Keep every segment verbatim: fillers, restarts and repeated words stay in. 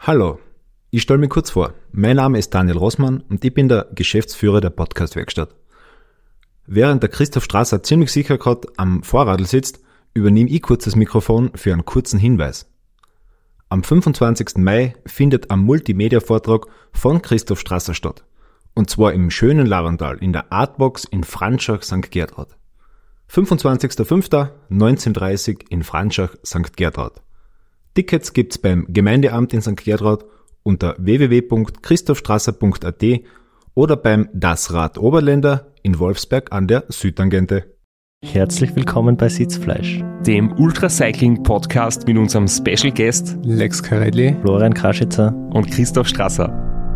Hallo, ich stelle mich kurz vor. Mein Name ist Daniel Rossmann und ich bin der Geschäftsführer der Podcast-Werkstatt. Während der Christoph Strasser ziemlich sicher gerade am Vorradl sitzt, übernehme ich kurz das Mikrofon für einen kurzen Hinweis. Am fünfundzwanzigsten Mai findet ein Multimedia-Vortrag von Christoph Strasser statt. Und zwar im schönen Larental in der Artbox in Franschach, Sankt Gertraud. fünfundzwanzigster fünfter neunzehn Uhr dreißig in Franschach, Sankt Gertraud. Tickets gibt's beim Gemeindeamt in Sankt Gertraud unter w w w punkt christophstrasser punkt a t oder beim Das Rad Oberländer in Wolfsberg an der Südtangente. Herzlich willkommen bei Sitzfleisch, dem Ultracycling-Podcast mit unserem Special Guest Lex Karelli, Florian Kraschitzer und Christoph Strasser.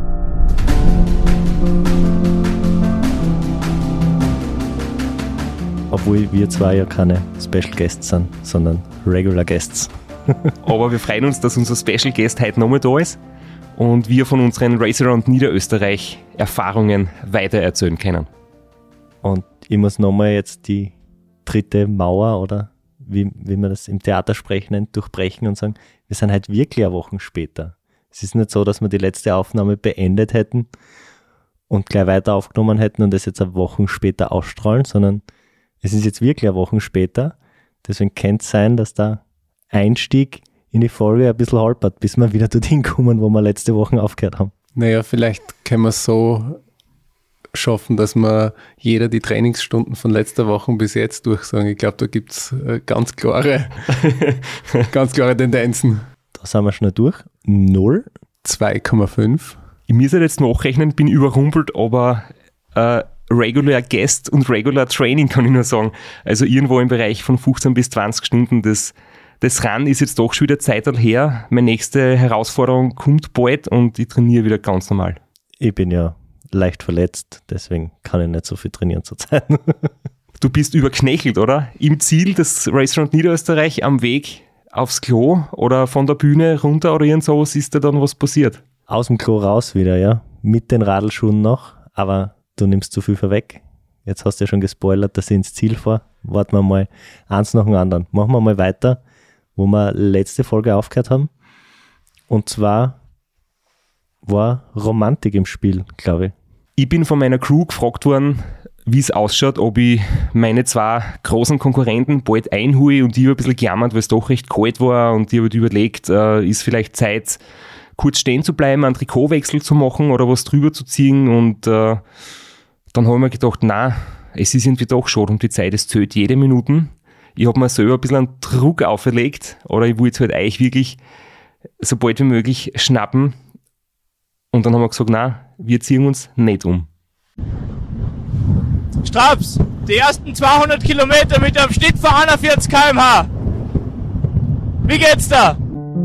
Obwohl wir zwei ja keine Special Guests sind, sondern Regular Guests. Aber wir freuen uns, dass unser Special Guest heute nochmal da ist und wir von unseren Race Around Niederösterreich Erfahrungen weiter erzählen können. Und ich muss nochmal jetzt die dritte Mauer oder wie, wie man das im Theatersprech nennt, durchbrechen und sagen, wir sind halt wirklich eine Woche später. Es ist nicht so, dass wir die letzte Aufnahme beendet hätten und gleich weiter aufgenommen hätten und das jetzt eine Woche später ausstrahlen, sondern es ist jetzt wirklich eine Woche später. Deswegen könnte es sein, dass der Einstieg in die Folge ein bisschen holpert, bis wir wieder dorthin kommen, wo wir letzte Woche aufgehört haben. Naja, vielleicht können wir es so schaffen, dass wir jeder die Trainingsstunden von letzter Woche bis jetzt durchsagen. Ich glaube, da gibt es ganz klare, ganz klare Tendenzen. Da sind wir schnell durch. Null. zwei Komma fünf. Ich muss halt jetzt nachrechnen, bin überrumpelt, aber äh, Regular Guest und Regular Training kann ich nur sagen. Also irgendwo im Bereich von fünfzehn bis zwanzig Stunden. Das, das Rennen ist jetzt doch schon wieder Zeit her. Meine nächste Herausforderung kommt bald und ich trainiere wieder ganz normal. Ich bin ja leicht verletzt, deswegen kann ich nicht so viel trainieren zurzeit. Du bist überknechelt, oder? Im Ziel des Race Around Niederösterreich am Weg aufs Klo oder von der Bühne runter oder irgend sowas, ist da dann was passiert? Aus dem Klo raus wieder, ja. Mit den Radlschuhen noch, aber du nimmst zu viel vorweg. Jetzt hast du ja schon gespoilert, dass ich ins Ziel fahre. Warten wir mal eins nach dem anderen. Machen wir mal weiter, wo wir letzte Folge aufgehört haben. Und zwar war Romantik im Spiel, glaube ich. Ich bin von meiner Crew gefragt worden, wie es ausschaut, ob ich meine zwei großen Konkurrenten bald einhole, und ich habe ein bisschen gejammert, weil es doch recht kalt war, und ich habe überlegt, äh, ist vielleicht Zeit, kurz stehen zu bleiben, einen Trikotwechsel zu machen oder was drüber zu ziehen, und äh, dann habe ich mir gedacht, nein, es ist irgendwie doch schon um die Zeit, es zählt jede Minute. Ich habe mir selber ein bisschen einen Druck auferlegt, oder ich wollte halt euch wirklich so bald wie möglich schnappen, und dann haben wir gesagt, nein, wir ziehen uns nicht um. Straps, die ersten zweihundert Kilometer mit einem Schnitt von einundvierzig Kilometer pro Stunde. Wie geht's da?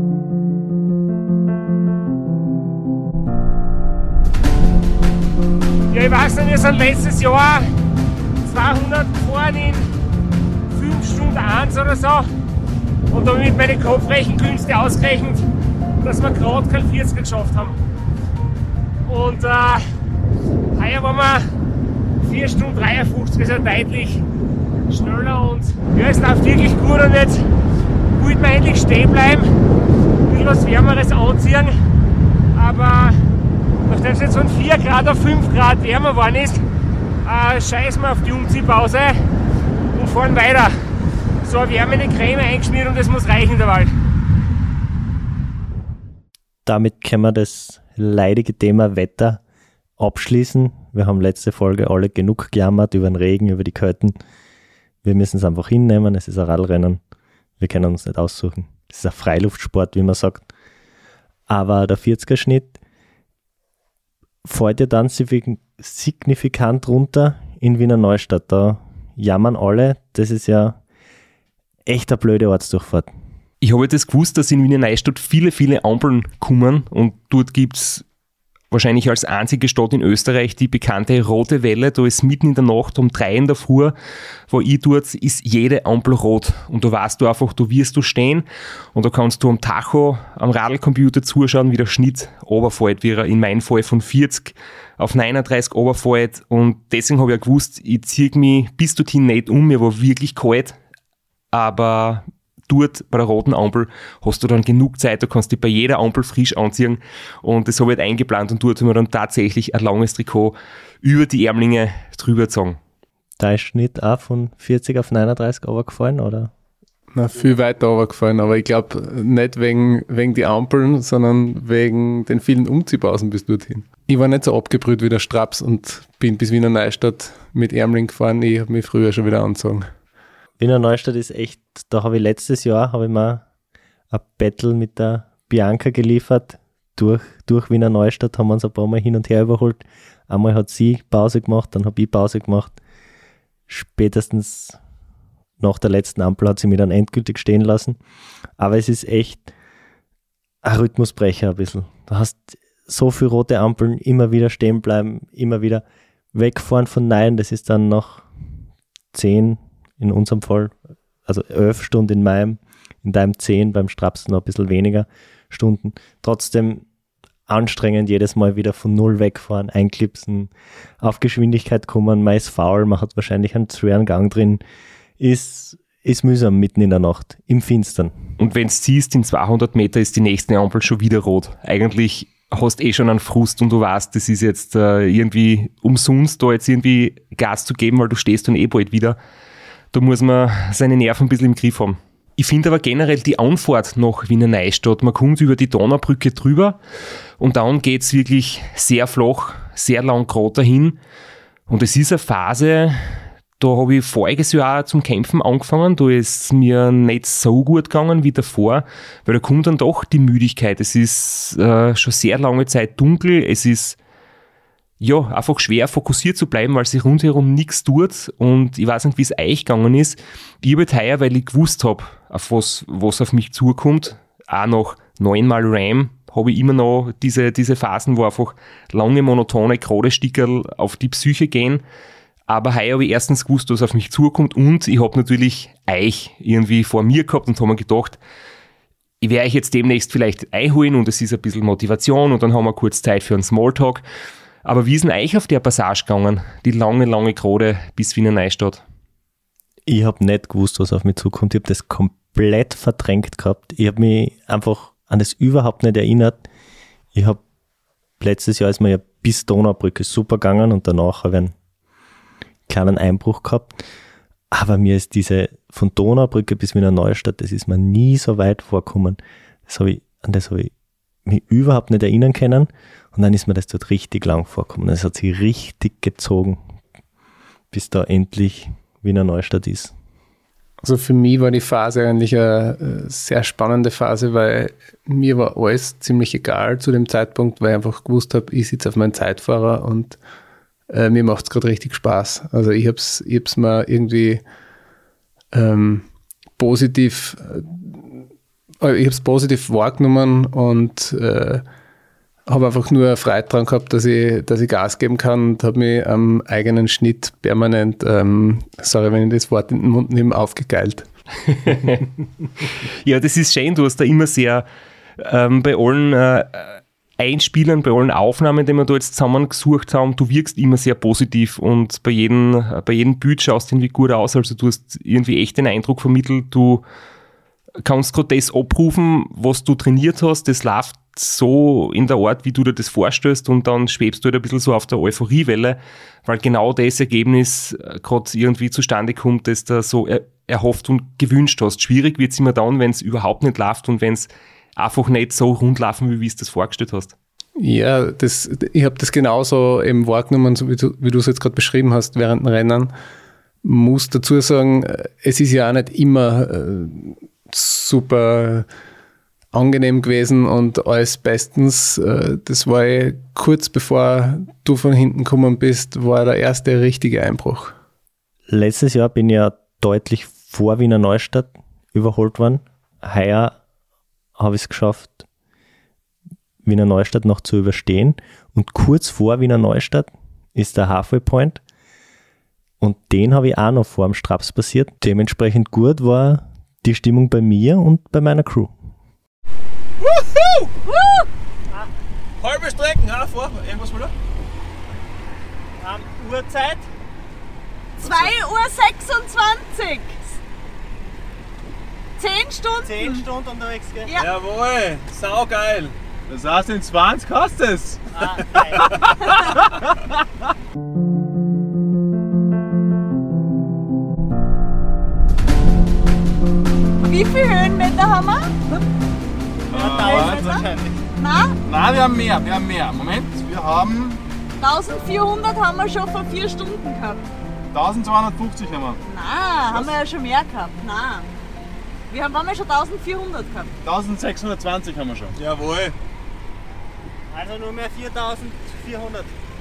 Ja, ich weiß nicht, wir sind letztes Jahr zweihundert gefahren in fünf Stunden eins oder so. Und dann mit meinen Kopfrechenkünste ausgerechnet, dass wir gerade kein vierziger geschafft haben. Und äh, heuer waren wir vier Stunden dreiundfünfzig, also deutlich schneller, und ja, es läuft wirklich gut, und jetzt wollte man endlich stehen bleiben, ein bisschen was Wärmeres anziehen, aber nachdem es jetzt von vier Grad auf fünf Grad wärmer geworden ist, äh, scheißen wir auf die Umziehpause und fahren weiter. So eine wärmende Creme eingeschmiert und das muss reichen derweil. Damit können wir das leidige Thema Wetter abschließen. Wir haben letzte Folge alle genug gejammert über den Regen, über die Kälte. Wir müssen es einfach hinnehmen. Es ist ein Radlrennen. Wir können uns nicht aussuchen. Es ist ein Freiluftsport, wie man sagt. Aber der vierziger-Schnitt fällt ja dann signifikant runter in Wiener Neustadt. Da jammern alle. Das ist ja echt eine blöde Ortsdurchfahrt. Ich habe das gewusst, dass in Wiener Neustadt viele, viele Ampeln kommen, und dort gibt es wahrscheinlich als einzige Stadt in Österreich die bekannte Rote Welle. Da ist mitten in der Nacht um drei in der Früh, wo ich dort, ist jede Ampel rot. Und da weißt du einfach, da wirst du stehen, und da kannst du am Tacho, am Radlcomputer zuschauen, wie der Schnitt runterfällt, wie er in meinem Fall von vierzig auf neununddreißig runterfällt. Und deswegen habe ich ja gewusst, ich ziehe mich bis dorthin nicht um, mir war wirklich kalt, aber dort bei der roten Ampel hast du dann genug Zeit, du kannst dich bei jeder Ampel frisch anziehen und das habe ich halt eingeplant und dort haben wir dann tatsächlich ein langes Trikot über die Ärmlinge drüber gezogen. Da ist Schnitt auch von vierzig auf neununddreißig runtergefallen, oder? Na, viel weiter runtergefallen, aber ich glaube nicht wegen, wegen die Ampeln, sondern wegen den vielen Umziehpausen bis dorthin. Ich war nicht so abgebrüht wie der Straps und bin bis Wiener Neustadt mit Ärmling gefahren. Ich habe mich früher schon wieder angezogen. Wiener Neustadt ist echt, da habe ich letztes Jahr, habe ich mal ein Battle mit der Bianca geliefert. Durch, durch Wiener Neustadt haben wir uns ein paar Mal hin und her überholt. Einmal hat sie Pause gemacht, dann habe ich Pause gemacht. Spätestens nach der letzten Ampel hat sie mich dann endgültig stehen lassen. Aber es ist echt ein Rhythmusbrecher ein bisschen. Du hast so viele rote Ampeln, immer wieder stehen bleiben, immer wieder wegfahren von Nein. Das ist dann noch zehn in unserem Fall, also elf Stunden in meinem, in deinem zehn, beim Straps noch ein bisschen weniger Stunden. Trotzdem anstrengend, jedes Mal wieder von Null wegfahren, einklipsen, auf Geschwindigkeit kommen, man ist faul, man hat wahrscheinlich einen schweren Gang drin, ist, ist mühsam mitten in der Nacht, im Finstern. Und wenn du siehst, in zweihundert Meter ist die nächste Ampel schon wieder rot. Eigentlich hast eh schon einen Frust und du weißt, das ist jetzt äh, irgendwie umsonst, da jetzt irgendwie Gas zu geben, weil du stehst dann eh bald wieder. Da muss man seine Nerven ein bisschen im Griff haben. Ich finde aber generell die Anfahrt nach Wiener Neustadt, man kommt über die Donaubrücke drüber und dann geht es wirklich sehr flach, sehr lang gerade dahin. Und es ist eine Phase, da habe ich voriges Jahr auch zum Kämpfen angefangen, da ist mir nicht so gut gegangen wie davor, weil da kommt dann doch die Müdigkeit. Es ist äh, schon sehr lange Zeit dunkel, es ist ja einfach schwer fokussiert zu bleiben, weil sich rundherum nichts tut und ich weiß nicht, wie es euch gegangen ist. Ich habe heuer, weil ich gewusst habe, auf was, was auf mich zukommt, auch nach neunmal Ram, habe ich immer noch diese, diese Phasen, wo einfach lange, monotone, gerade Stickerl auf die Psyche gehen. Aber heuer habe ich erstens gewusst, was auf mich zukommt und ich habe natürlich euch irgendwie vor mir gehabt und habe mir gedacht, ich werde euch jetzt demnächst vielleicht einholen und es ist ein bisschen Motivation und dann haben wir kurz Zeit für einen Smalltalk. Aber wie ist denn euch auf der Passage gegangen, die lange, lange Gerade bis Wiener Neustadt? Ich habe nicht gewusst, was auf mich zukommt. Ich habe das komplett verdrängt gehabt. Ich habe mich einfach an das überhaupt nicht erinnert. Ich habe letztes Jahr ist mir ja bis Donaubrücke super gegangen und danach habe ich einen kleinen Einbruch gehabt. Aber mir ist diese von Donaubrücke bis Wiener Neustadt, das ist mir nie so weit vorgekommen. Das habe ich, an das habe ich mich überhaupt nicht erinnern können. Und dann ist mir das dort richtig lang vorgekommen. Es hat sich richtig gezogen, bis da endlich Wiener Neustadt ist. Also für mich war die Phase eigentlich eine sehr spannende Phase, weil mir war alles ziemlich egal zu dem Zeitpunkt, weil ich einfach gewusst habe, ich sitze auf meinem Zeitfahrer und äh, mir macht es gerade richtig Spaß. Also ich habe es ich hab's mir irgendwie ähm, positiv, äh, ich habe es positiv wahrgenommen und äh, habe einfach nur Freude dran gehabt, dass ich, dass ich Gas geben kann und habe mich am eigenen Schnitt permanent, ähm, sorry, wenn ich das Wort in den Mund nehme, aufgegeilt. Ja, das ist schön, du hast da immer sehr ähm, bei allen äh, Einspielern, bei allen Aufnahmen, die wir da jetzt zusammen gesucht haben, du wirkst immer sehr positiv und bei jedem, bei jedem Bild schaust du irgendwie gut aus, also du hast irgendwie echt den Eindruck vermittelt, du kannst gerade das abrufen, was du trainiert hast, das läuft so in der Art, wie du dir das vorstellst und dann schwebst du halt ein bisschen so auf der Euphoriewelle, weil genau das Ergebnis gerade irgendwie zustande kommt, das du so er- erhofft und gewünscht hast. Schwierig wird es immer dann, wenn es überhaupt nicht läuft und wenn es einfach nicht so rund laufen, wie du es das vorgestellt hast. Ja, das, ich habe das genauso eben wahrgenommen, so wie du, wie du es jetzt gerade beschrieben hast während dem Rennen. Muss dazu sagen, es ist ja auch nicht immer äh, super angenehm gewesen und alles bestens. Das war ja kurz bevor du von hinten gekommen bist, war der erste richtige Einbruch. Letztes Jahr bin ich ja deutlich vor Wiener Neustadt überholt worden. Heuer habe ich es geschafft, Wiener Neustadt noch zu überstehen. Und kurz vor Wiener Neustadt ist der Halfway Point. Und den habe ich auch noch vor dem Straps passiert. Dementsprechend gut war die Stimmung bei mir und bei meiner Crew. Wuhu! Woo! Halbe Strecken, ha, vor. Irgendwas will er? Um, Uhrzeit? zwei Uhr sechsundzwanzig. zehn Stunden. zehn Stunden unterwegs, gell? Ja. Jawohl, saugeil. Das heißt, in zwanzig hast du es. Ah, nein. Wie viele Höhenmeter haben wir? tausend wahrscheinlich. Nein, Nein, wir haben mehr, wir haben mehr. Moment, wir haben eintausendvierhundert haben wir schon vor vier Stunden gehabt. eintausendzweihundertfünfzig haben wir. Nein, haben wir ja schon mehr gehabt. Nein. Wir haben, waren ja schon eintausendvierhundert gehabt. eintausendsechshundertzwanzig haben wir schon. Jawohl. Also nur mehr viertausendvierhundert.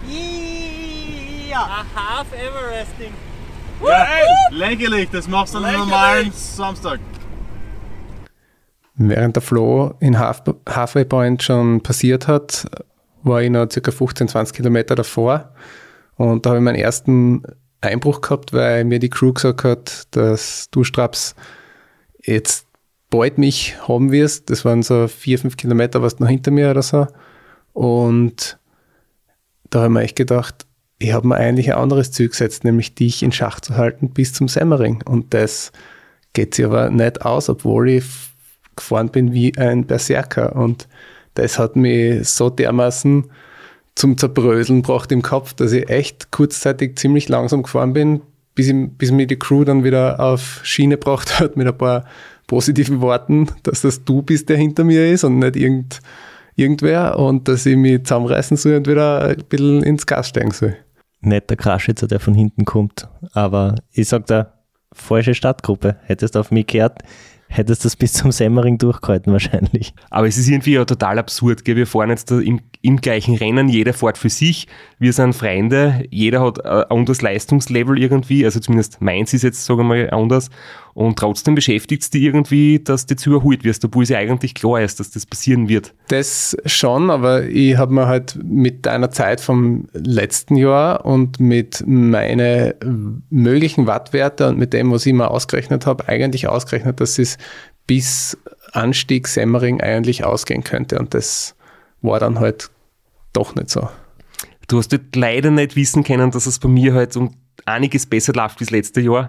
Ja. A half Everesting. Ja, ey, lächerlich, das machst du an einem normalen Samstag. Während der Flo in Half- Halfway Point schon passiert hat, war ich noch ca. fünfzehn, zwanzig Kilometer davor. Und da habe ich meinen ersten Einbruch gehabt, weil mir die Crew gesagt hat, dass du, Straps, jetzt bald mich haben wirst. Das waren so vier, fünf Kilometer, was noch hinter mir oder so. Und da habe ich mir echt gedacht, ich habe mir eigentlich ein anderes Ziel gesetzt, nämlich dich in Schach zu halten bis zum Semmering. Und das geht sich aber nicht aus, obwohl ich f- gefahren bin wie ein Berserker. Und das hat mich so dermaßen zum Zerbröseln gebracht im Kopf, dass ich echt kurzzeitig ziemlich langsam gefahren bin, bis, ich, bis mir die Crew dann wieder auf Schiene gebracht hat mit ein paar positiven Worten, dass das du bist, der hinter mir ist und nicht irgend, irgendwer, und dass ich mich zusammenreißen soll und wieder ein bisschen ins Gas steigen soll. Nicht der Kraschitzer, der von hinten kommt, aber ich sag da, falsche Startgruppe. Hättest du auf mich gehört, hättest du das bis zum Semmering durchgehalten wahrscheinlich. Aber es ist irgendwie ja total absurd, gell? Wir fahren jetzt da im, im gleichen Rennen, jeder fährt für sich, wir sind Freunde, jeder hat ein anderes Leistungslevel irgendwie, also zumindest meins ist jetzt, sagen wir mal, anders, und trotzdem beschäftigt es dich irgendwie, dass du jetzt überholt wirst, obwohl es ja eigentlich klar ist, dass das passieren wird. Das schon, aber ich habe mir halt mit deiner Zeit vom letzten Jahr und mit meinen möglichen Wattwerte und mit dem, was ich mir ausgerechnet habe, eigentlich ausgerechnet, dass es bis Anstieg Semmering eigentlich ausgehen könnte, und das war dann halt doch nicht so. Du hast halt leider nicht wissen können, dass es bei mir halt um einiges besser läuft wie das letzte Jahr.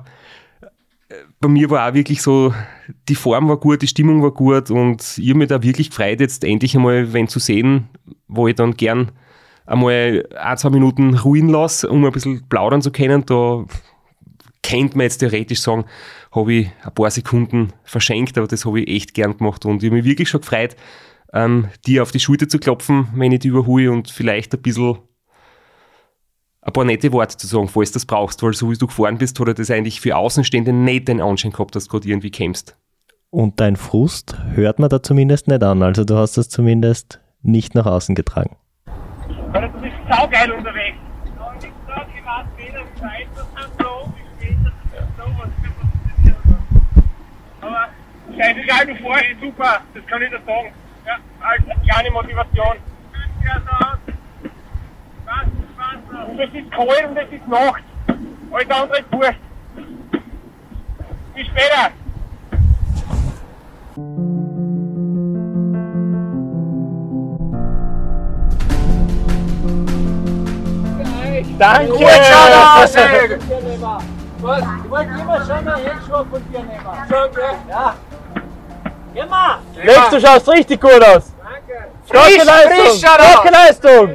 Bei mir war auch wirklich so, die Form war gut, die Stimmung war gut, und ich habe mich da wirklich gefreut, jetzt endlich einmal wen zu sehen, wo ich dann gern einmal ein, zwei Minuten ruhen lasse, um ein bisschen plaudern zu können. Da könnte man jetzt theoretisch sagen, habe ich ein paar Sekunden verschenkt, aber das habe ich echt gern gemacht, und ich habe mich wirklich schon gefreut, ähm, dir auf die Schulter zu klopfen, wenn ich die überhole, und vielleicht ein bisschen ein paar nette Worte zu sagen, falls du das brauchst, weil so wie du gefahren bist, hat er das eigentlich für Außenstehende nicht den Anschein gehabt, dass du gerade irgendwie kämpfst. Und dein Frust hört man da zumindest nicht an, also du hast das zumindest nicht nach außen getragen. Alter, du bist saugeil unterwegs. Und ich sag, ich weiß weder Zeit, das hat so, wie später, das ist sowas, das passiert. Aber scheißegal, du fährst super, das kann ich dir sagen. Ja, als kleine Motivation. Ja, so. Was, was, und es ist kalt und es ist Nacht. Alles andere ist wurscht. Bis später. Danke! Gut, Was? Ich wollte immer schon mal Handschuhe von dir nehmen. Schon, gell? Ja. Geh mal! Lex, du schaust richtig gut aus. Danke! Starke Leistung! Starke Leistung!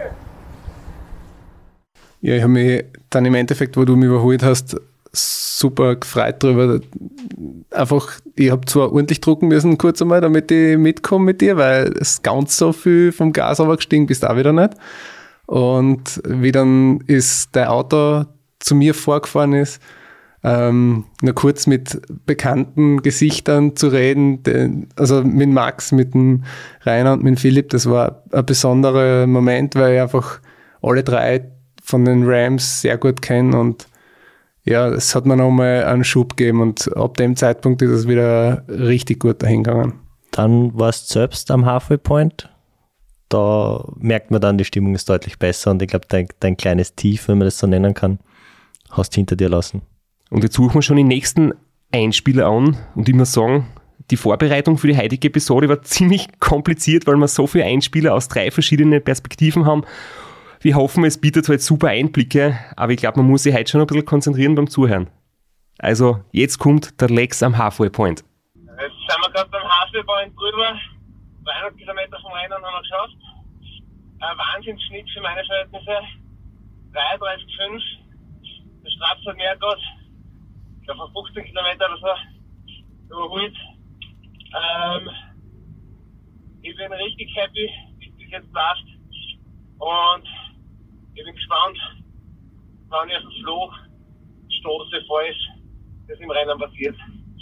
Ja, ich habe mich dann im Endeffekt, wo du mich überholt hast, super gefreut darüber. Einfach, ich habe zwar ordentlich drucken müssen, kurz einmal, damit ich mitkomme mit dir, weil es ganz so viel vom Gas aber gestiegen bist auch wieder nicht. Und wie dann ist dein Auto zu mir vorgefahren ist, ähm, nur kurz mit bekannten Gesichtern zu reden, den, also mit Max, mit dem Rainer und mit dem Philipp, das war ein besonderer Moment, weil ich einfach alle drei von den Rams sehr gut kenne, und ja, es hat mir nochmal einen Schub gegeben, und ab dem Zeitpunkt ist es wieder richtig gut dahingegangen. Dann warst du selbst am Halfway Point. Da merkt man dann, die Stimmung ist deutlich besser, und ich glaube, dein, dein kleines Tief, wenn man das so nennen kann, hast du hinter dir lassen. Und jetzt suchen wir schon den nächsten Einspieler an, und ich muss sagen, die Vorbereitung für die heutige Episode war ziemlich kompliziert, weil wir so viele Einspieler aus drei verschiedenen Perspektiven haben. Wir hoffen, es bietet halt super Einblicke, aber ich glaube, man muss sich heute schon ein bisschen konzentrieren beim Zuhören. Also, jetzt kommt der Lex am Halfway Point. sind wir gerade beim Haselbahn drüber. dreihundert Kilometer vom Rennen haben wir geschafft. Ein Wahnsinnsschnitt für meine Verhältnisse. dreiunddreißig Komma fünf. Der Straps hat mehr gehabt. Ich glaube von fünfzehn Kilometer oder so. Überholt. Ähm, ich bin richtig happy, wie es jetzt läuft. Und ich bin gespannt, wann ich auf den Floh stoße, falls das im Rennen passiert.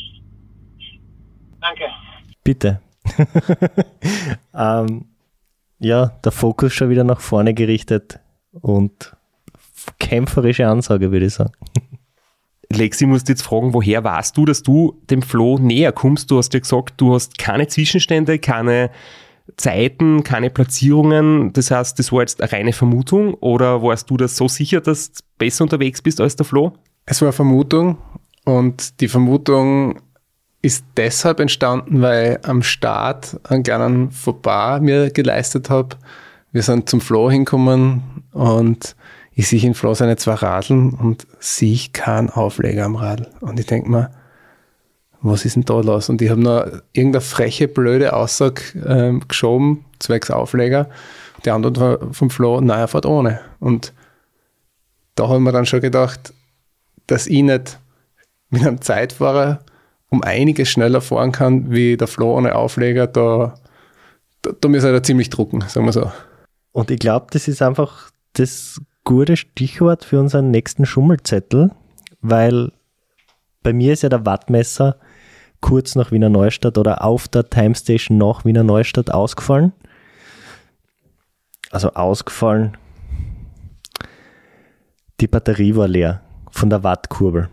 Danke. Bitte. ähm, ja, der Fokus schon wieder nach vorne gerichtet und kämpferische Ansage, würde ich sagen. Lexi, ich muss dich jetzt fragen, woher weißt du, dass du dem Floh näher kommst? Du hast ja gesagt, du hast keine Zwischenstände, keine Zeiten, keine Platzierungen. Das heißt, das war jetzt eine reine Vermutung oder warst du das so sicher, dass du besser unterwegs bist als der Floh? Es war eine Vermutung und die Vermutung ist deshalb entstanden, weil am Start einen kleinen Fauxpas mir geleistet habe. Wir sind zum Floh hingekommen und ich sehe in Floh seine zwei Radeln und sehe keinen Aufleger am Radl. Und ich denke mir, was ist denn da los? Und ich habe noch irgendeine freche, blöde Aussage ähm, geschoben, zwecks Aufleger. Die Antwort war vom Floh, nein, er fährt ohne. Und da haben wir dann schon gedacht, dass ich nicht mit einem Zeitfahrer um einiges schneller fahren kann, wie der Floh ohne Aufleger, da, da, da müssen wir ziemlich drucken, sagen wir so. Und ich glaube, das ist einfach das gute Stichwort für unseren nächsten Schummelzettel, weil bei mir ist ja der Wattmesser kurz nach Wiener Neustadt oder auf der Timestation nach Wiener Neustadt ausgefallen. Also ausgefallen. Die Batterie war leer von der Wattkurbel.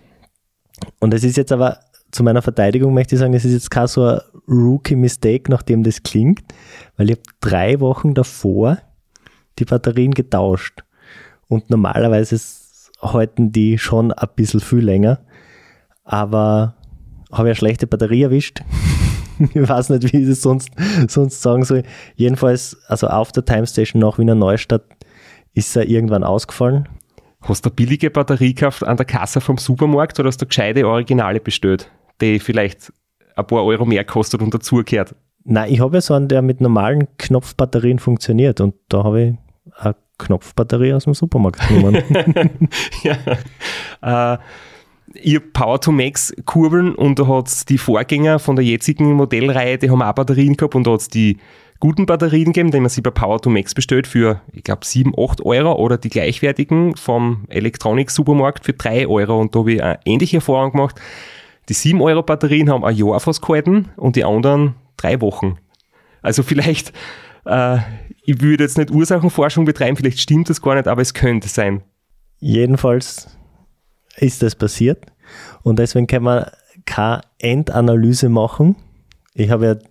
Und es ist jetzt aber, zu meiner Verteidigung möchte ich sagen, es ist jetzt kein so ein Rookie-Mistake, nachdem das klingt, weil ich habe drei Wochen davor die Batterien getauscht. Und normalerweise halten die schon ein bisschen viel länger. Aber habe ich eine schlechte Batterie erwischt. Ich weiß nicht, wie ich das sonst, sonst sagen soll. Jedenfalls, also auf der Timestation nach Wiener Neustadt ist er irgendwann ausgefallen. Hast du eine billige Batterie gekauft an der Kasse vom Supermarkt oder hast du gescheite Originale bestellt, die vielleicht ein paar Euro mehr kostet und dazugehört? Nein, ich habe ja so einen, der mit normalen Knopfbatterien funktioniert und da habe ich eine Knopfbatterie aus dem Supermarkt genommen. ja. Äh, ich habe Power to Max Kurbeln und da hat es die Vorgänger von der jetzigen Modellreihe, die haben auch Batterien gehabt und da hat es die guten Batterien gegeben, die man sich bei Power to Max bestellt für, ich glaube, sieben, acht Euro oder die gleichwertigen vom Elektronik-Supermarkt für drei Euro und da habe ich eine ähnliche Erfahrung gemacht. Die sieben Euro Batterien haben ein Jahr fast gehalten und die anderen drei Wochen. Also vielleicht, äh, ich würde jetzt nicht Ursachenforschung betreiben, vielleicht stimmt das gar nicht, aber es könnte sein. Jedenfalls ist das passiert und deswegen kann man keine Endanalyse machen. Ich habe ja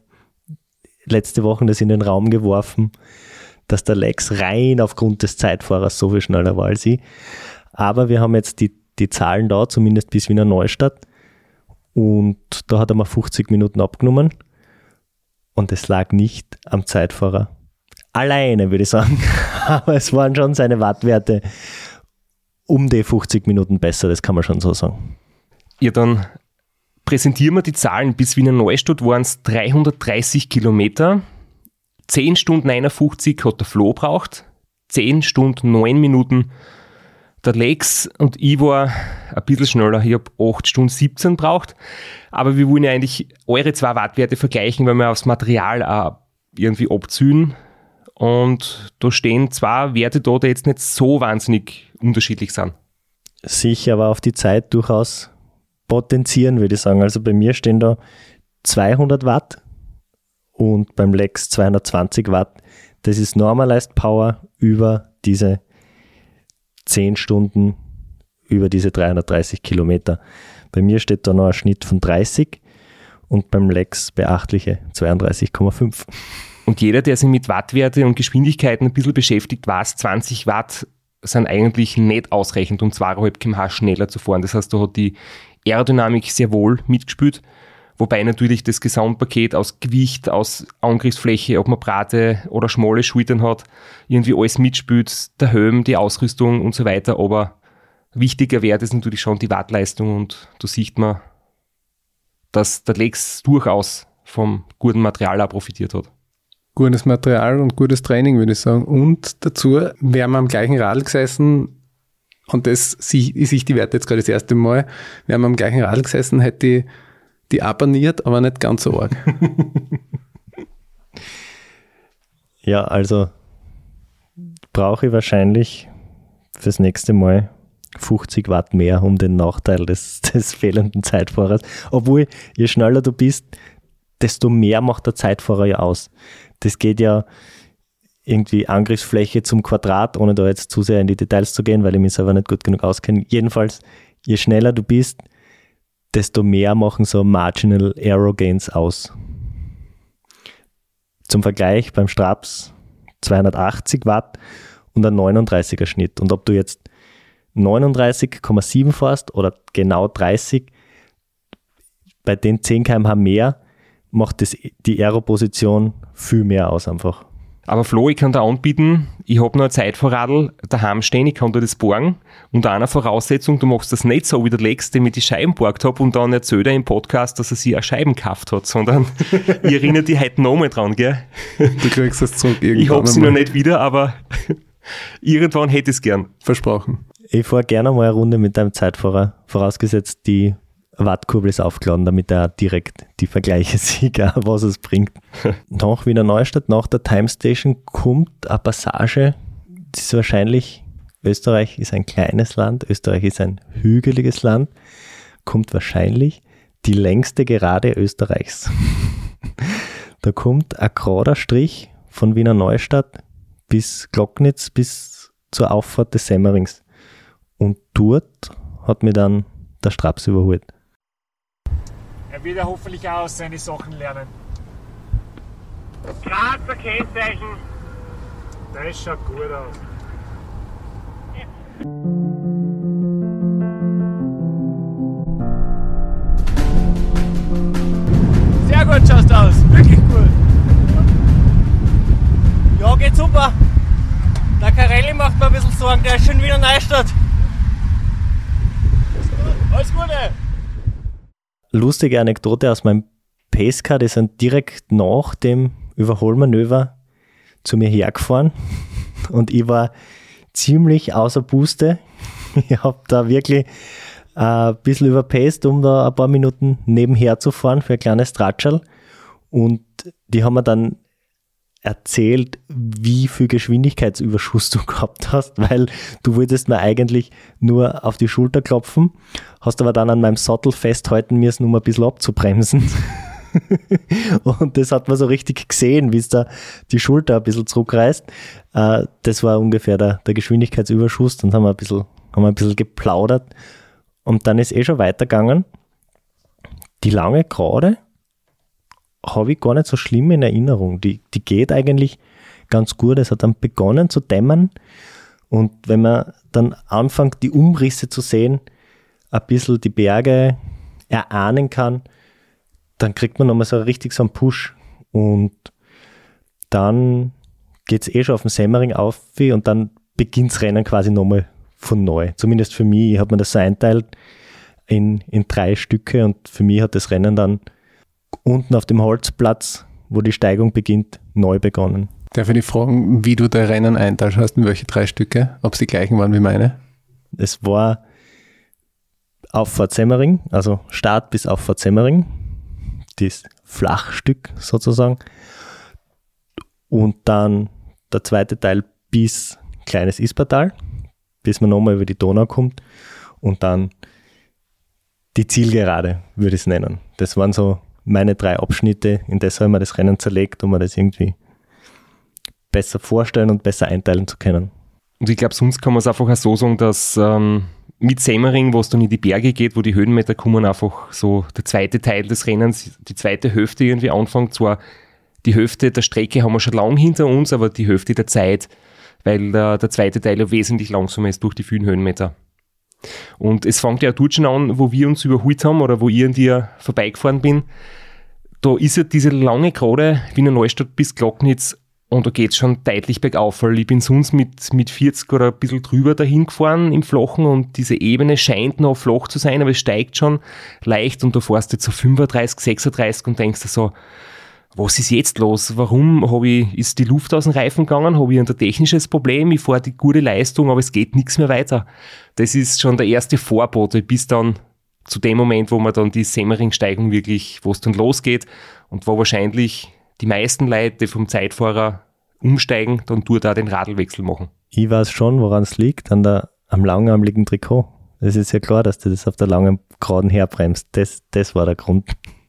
letzte Woche das in den Raum geworfen, dass der Lex rein aufgrund des Zeitfahrers so viel schneller war als ich. Aber wir haben jetzt die, die Zahlen da, zumindest bis Wiener Neustadt. Und da hat er mal fünfzig Minuten abgenommen. Und es lag nicht am Zeitfahrer. Alleine, würde ich sagen. Aber es waren schon seine Wattwerte um die fünfzig Minuten besser, das kann man schon so sagen. Ja, dann präsentieren wir die Zahlen. Bis Wiener Neustadt waren es dreihundertdreißig Kilometer. zehn Stunden einundfünfzig hat der Flo braucht. zehn Stunden neun Minuten der Lex und ich war ein bisschen schneller. Ich habe acht Stunden siebzehn braucht. Aber wir wollen ja eigentlich eure zwei Wattwerte vergleichen, weil wir aufs Material auch irgendwie abziehen. Und da stehen zwei Werte da, die jetzt nicht so wahnsinnig unterschiedlich sind. Sich aber auf die Zeit durchaus potenzieren, würde ich sagen. Also bei mir stehen da zweihundert Watt und beim Lex zweihundertzwanzig Watt. Das ist Normalized Power über diese zehn Stunden, über diese dreihundertdreißig Kilometer. Bei mir steht da noch ein Schnitt von dreißig und beim Lex beachtliche zweiunddreißig Komma fünf. Und jeder, der sich mit Wattwerte und Geschwindigkeiten ein bisschen beschäftigt, weiß, zwanzig Watt sind eigentlich nicht ausreichend, um zwei Komma fünf Kilometer pro Stunde schneller zu fahren. Das heißt, da hat die Aerodynamik sehr wohl mitgespielt, wobei natürlich das Gesamtpaket aus Gewicht, aus Angriffsfläche, ob man breite oder schmale Schultern hat, irgendwie alles mitspielt, der Helm, die Ausrüstung und so weiter, aber wichtiger Wert ist natürlich schon die Wattleistung und da sieht man, dass der Lex durchaus vom guten Material auch profitiert hat. Gutes Material und gutes Training, würde ich sagen. Und dazu wären wir am gleichen Radl gesessen, und das sehe ich die Werte jetzt gerade das erste Mal, wären wir am gleichen Radl gesessen, hätte ich die abonniert, aber nicht ganz so arg. Ja, also brauche ich wahrscheinlich fürs nächste Mal fünfzig Watt mehr um den Nachteil des, des fehlenden Zeitfahrers. Obwohl, je schneller du bist, desto mehr macht der Zeitfahrer ja aus. Das geht ja irgendwie Angriffsfläche zum Quadrat, ohne da jetzt zu sehr in die Details zu gehen, weil ich mich selber nicht gut genug auskenne. Jedenfalls, je schneller du bist, desto mehr machen so Marginal Aero Gains aus. Zum Vergleich beim Straps zweihundertachtzig Watt und ein neununddreißiger Schnitt. Und ob du jetzt neununddreißig Komma sieben fährst oder genau dreißig, bei den zehn Kilometer pro Stunde mehr macht das die Aero-Position viel mehr aus einfach. Aber Flo, ich kann da anbieten, ich habe noch ein Zeitfahrradl daheim stehen, ich kann dir das borgen. Unter einer Voraussetzung, du machst das nicht so wie der Lex, dem ich die Scheiben borgt habe und dann erzählt er im Podcast, dass er sich eine Scheiben gekauft hat, sondern ich erinnere dich heute nochmal dran, gell? Du kriegst das zurück irgendwann. Ich habe sie noch nicht wieder, aber irgendwann hätte ich es gern. Versprochen. Ich fahre gerne mal eine Runde mit deinem Zeitfahrer, vorausgesetzt die Wattkurbel ist aufgeladen, damit er direkt die Vergleiche sieht, was es bringt. Nach Wiener Neustadt, nach der Time Station kommt eine Passage, das ist wahrscheinlich, Österreich ist ein kleines Land, Österreich ist ein hügeliges Land, kommt wahrscheinlich die längste Gerade Österreichs. Da kommt ein gerader Strich von Wiener Neustadt bis Glocknitz, bis zur Auffahrt des Semmerings. Und dort hat mir dann der Straps überholt. Er wird ja hoffentlich auch seine Sachen lernen. Grazer Kennzeichen. Das schaut gut aus. Sehr gut schaust du aus. Wirklich gut. Ja, geht super. Der Carelli macht mir ein bisschen Sorgen, der ist schon wieder Neustadt. Alles Gute! Lustige Anekdote aus meinem Pacecar, die sind direkt nach dem Überholmanöver zu mir hergefahren und ich war ziemlich außer Puste. Ich habe da wirklich ein bisschen überpaced, um da ein paar Minuten nebenher zu fahren für ein kleines Tratschal, und die haben mir dann erzählt, wie viel Geschwindigkeitsüberschuss du gehabt hast, weil du wolltest mir eigentlich nur auf die Schulter klopfen, hast aber dann an meinem Sattel festhalten müssen, um ein bisschen abzubremsen. Und das hat man so richtig gesehen, wie es da die Schulter ein bisschen zurückreißt. Das war ungefähr der, der Geschwindigkeitsüberschuss. Dann haben wir ein bisschen, haben wir ein bisschen geplaudert und dann ist eh schon weitergegangen. Die lange Gerade habe ich gar nicht so schlimm in Erinnerung. Die, die geht eigentlich ganz gut. Es hat dann begonnen zu dämmern, und wenn man dann anfängt, die Umrisse zu sehen, ein bisschen die Berge erahnen kann, dann kriegt man nochmal so richtig so einen Push, und dann geht es eh schon auf den Semmering auf und dann beginnt das Rennen quasi nochmal von neu. Zumindest für mich. Ich habe mir das so einteilt in, in drei Stücke, und für mich hat das Rennen dann unten auf dem Holzplatz, wo die Steigung beginnt, neu begonnen. Darf ich dich fragen, wie du dein Rennen einteilst hast, in welche drei Stücke? Ob sie gleichen waren wie meine? Es war Auffahrt Semmering, also Start bis Auffahrt Semmering, das Flachstück sozusagen, und dann der zweite Teil bis Kleines Ispertal, bis man nochmal über die Donau kommt, und dann die Zielgerade, würde ich es nennen. Das waren so meine drei Abschnitte, in das habe ich mir das Rennen zerlegt, um mir das irgendwie besser vorstellen und besser einteilen zu können. Und ich glaube, sonst kann man es einfach auch so sagen, dass ähm, mit Semmering, wo es dann in die Berge geht, wo die Höhenmeter kommen, einfach so der zweite Teil des Rennens, die zweite Hälfte irgendwie anfängt. Zwar die Hälfte der Strecke haben wir schon lang hinter uns, aber die Hälfte der Zeit, weil äh, der zweite Teil ja wesentlich langsamer ist durch die vielen Höhenmeter. Und es fängt ja dort schon an, wo wir uns überholt haben oder wo ich an dir vorbeigefahren bin. Da ist ja diese lange Gerade Wiener Neustadt bis Glocknitz und da geht es schon deutlich bergauf, weil ich bin sonst mit, mit vierzig oder ein bisschen drüber dahin gefahren im Flachen und diese Ebene scheint noch flach zu sein, aber es steigt schon leicht und da fährst du jetzt so fünfunddreißig, sechsunddreißig und denkst dir so, was ist jetzt los? Warum hab ich, ist die Luft aus dem Reifen gegangen? Habe ich ein technisches Problem? Ich fahre die gute Leistung, aber es geht nichts mehr weiter. Das ist schon der erste Vorbote, bis dann zu dem Moment, wo man dann die Semmering-Steigung wirklich, wo es dann losgeht und wo wahrscheinlich die meisten Leute, die vom Zeitfahrer umsteigen, dann dort auch den Radlwechsel machen. Ich weiß schon, woran es liegt, an der, am langarmligen Trikot. Es ist ja klar, dass du das auf der langen Geraden herbremst. Das, das war der Grund.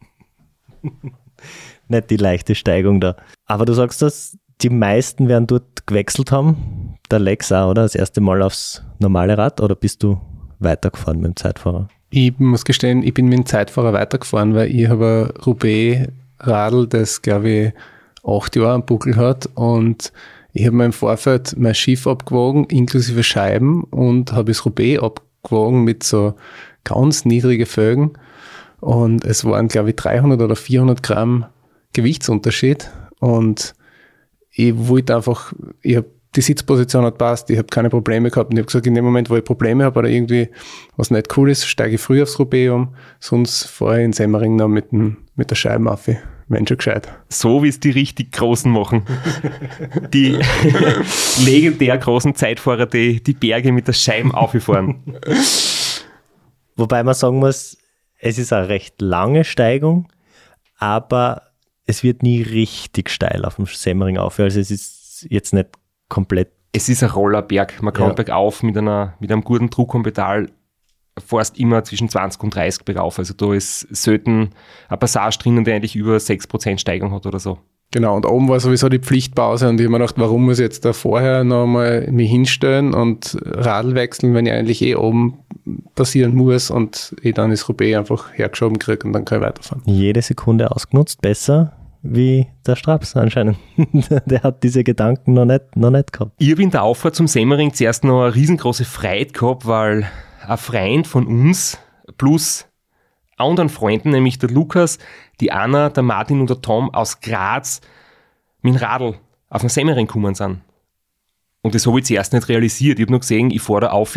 Nicht die leichte Steigung da. Aber du sagst, dass die meisten werden dort gewechselt haben. Der Lex auch, oder? Das erste Mal aufs normale Rad, oder bist du weitergefahren mit dem Zeitfahrer? Ich muss gestehen, ich bin mit dem Zeitfahrer weitergefahren, weil ich habe ein Roubaix-Radl, das glaube ich acht Jahre am Buckel hat, und ich habe mir im Vorfeld mein Schiff abgewogen, inklusive Scheiben, und habe das Roubaix abgewogen mit so ganz niedrigen Felgen, und es waren glaube ich dreihundert oder vierhundert Gramm Gewichtsunterschied, und ich wollte einfach, ich habe die Sitzposition hat passt, ich habe keine Probleme gehabt, und ich habe gesagt, in dem Moment, wo ich Probleme habe oder irgendwie was nicht cool ist, steige ich früh aufs Roubaix um, sonst fahre ich in Semmering noch mit, dem, mit der Scheibe auf. Wenn schon gescheit. So wie es die richtig Großen machen. Die legendär großen Zeitfahrer, die die Berge mit der Scheibe auffahren. Wobei man sagen muss, es ist eine recht lange Steigung, aber es wird nie richtig steil auf dem Semmering auf. Also es ist jetzt nicht komplett. Es ist ein Rollerberg. Man kann Ja. bergauf mit, einer, mit einem guten Druck am Pedal fährst immer zwischen zwanzig und dreißig bergauf. Also da ist selten eine Passage drinnen, die eigentlich über sechs Prozent Steigung hat oder so. Genau, und oben war sowieso die Pflichtpause, und ich habe mir gedacht, warum muss ich jetzt da vorher noch mal mich hinstellen und Radl wechseln, wenn ich eigentlich eh oben passieren muss und ich dann das Roubaix einfach hergeschoben kriege und dann kann ich weiterfahren. Jede Sekunde ausgenutzt, besser wie der Straps anscheinend. Der hat diese Gedanken noch nicht, noch nicht gehabt. Ich habe in der Auffahrt zum Semmering zuerst noch eine riesengroße Freude gehabt, weil ein Freund von uns plus anderen Freunden, nämlich der Lukas, die Anna, der Martin und der Tom aus Graz mit dem Radl auf den Semmering gekommen sind. Und das habe ich zuerst nicht realisiert. Ich habe nur gesehen, ich fahre da auf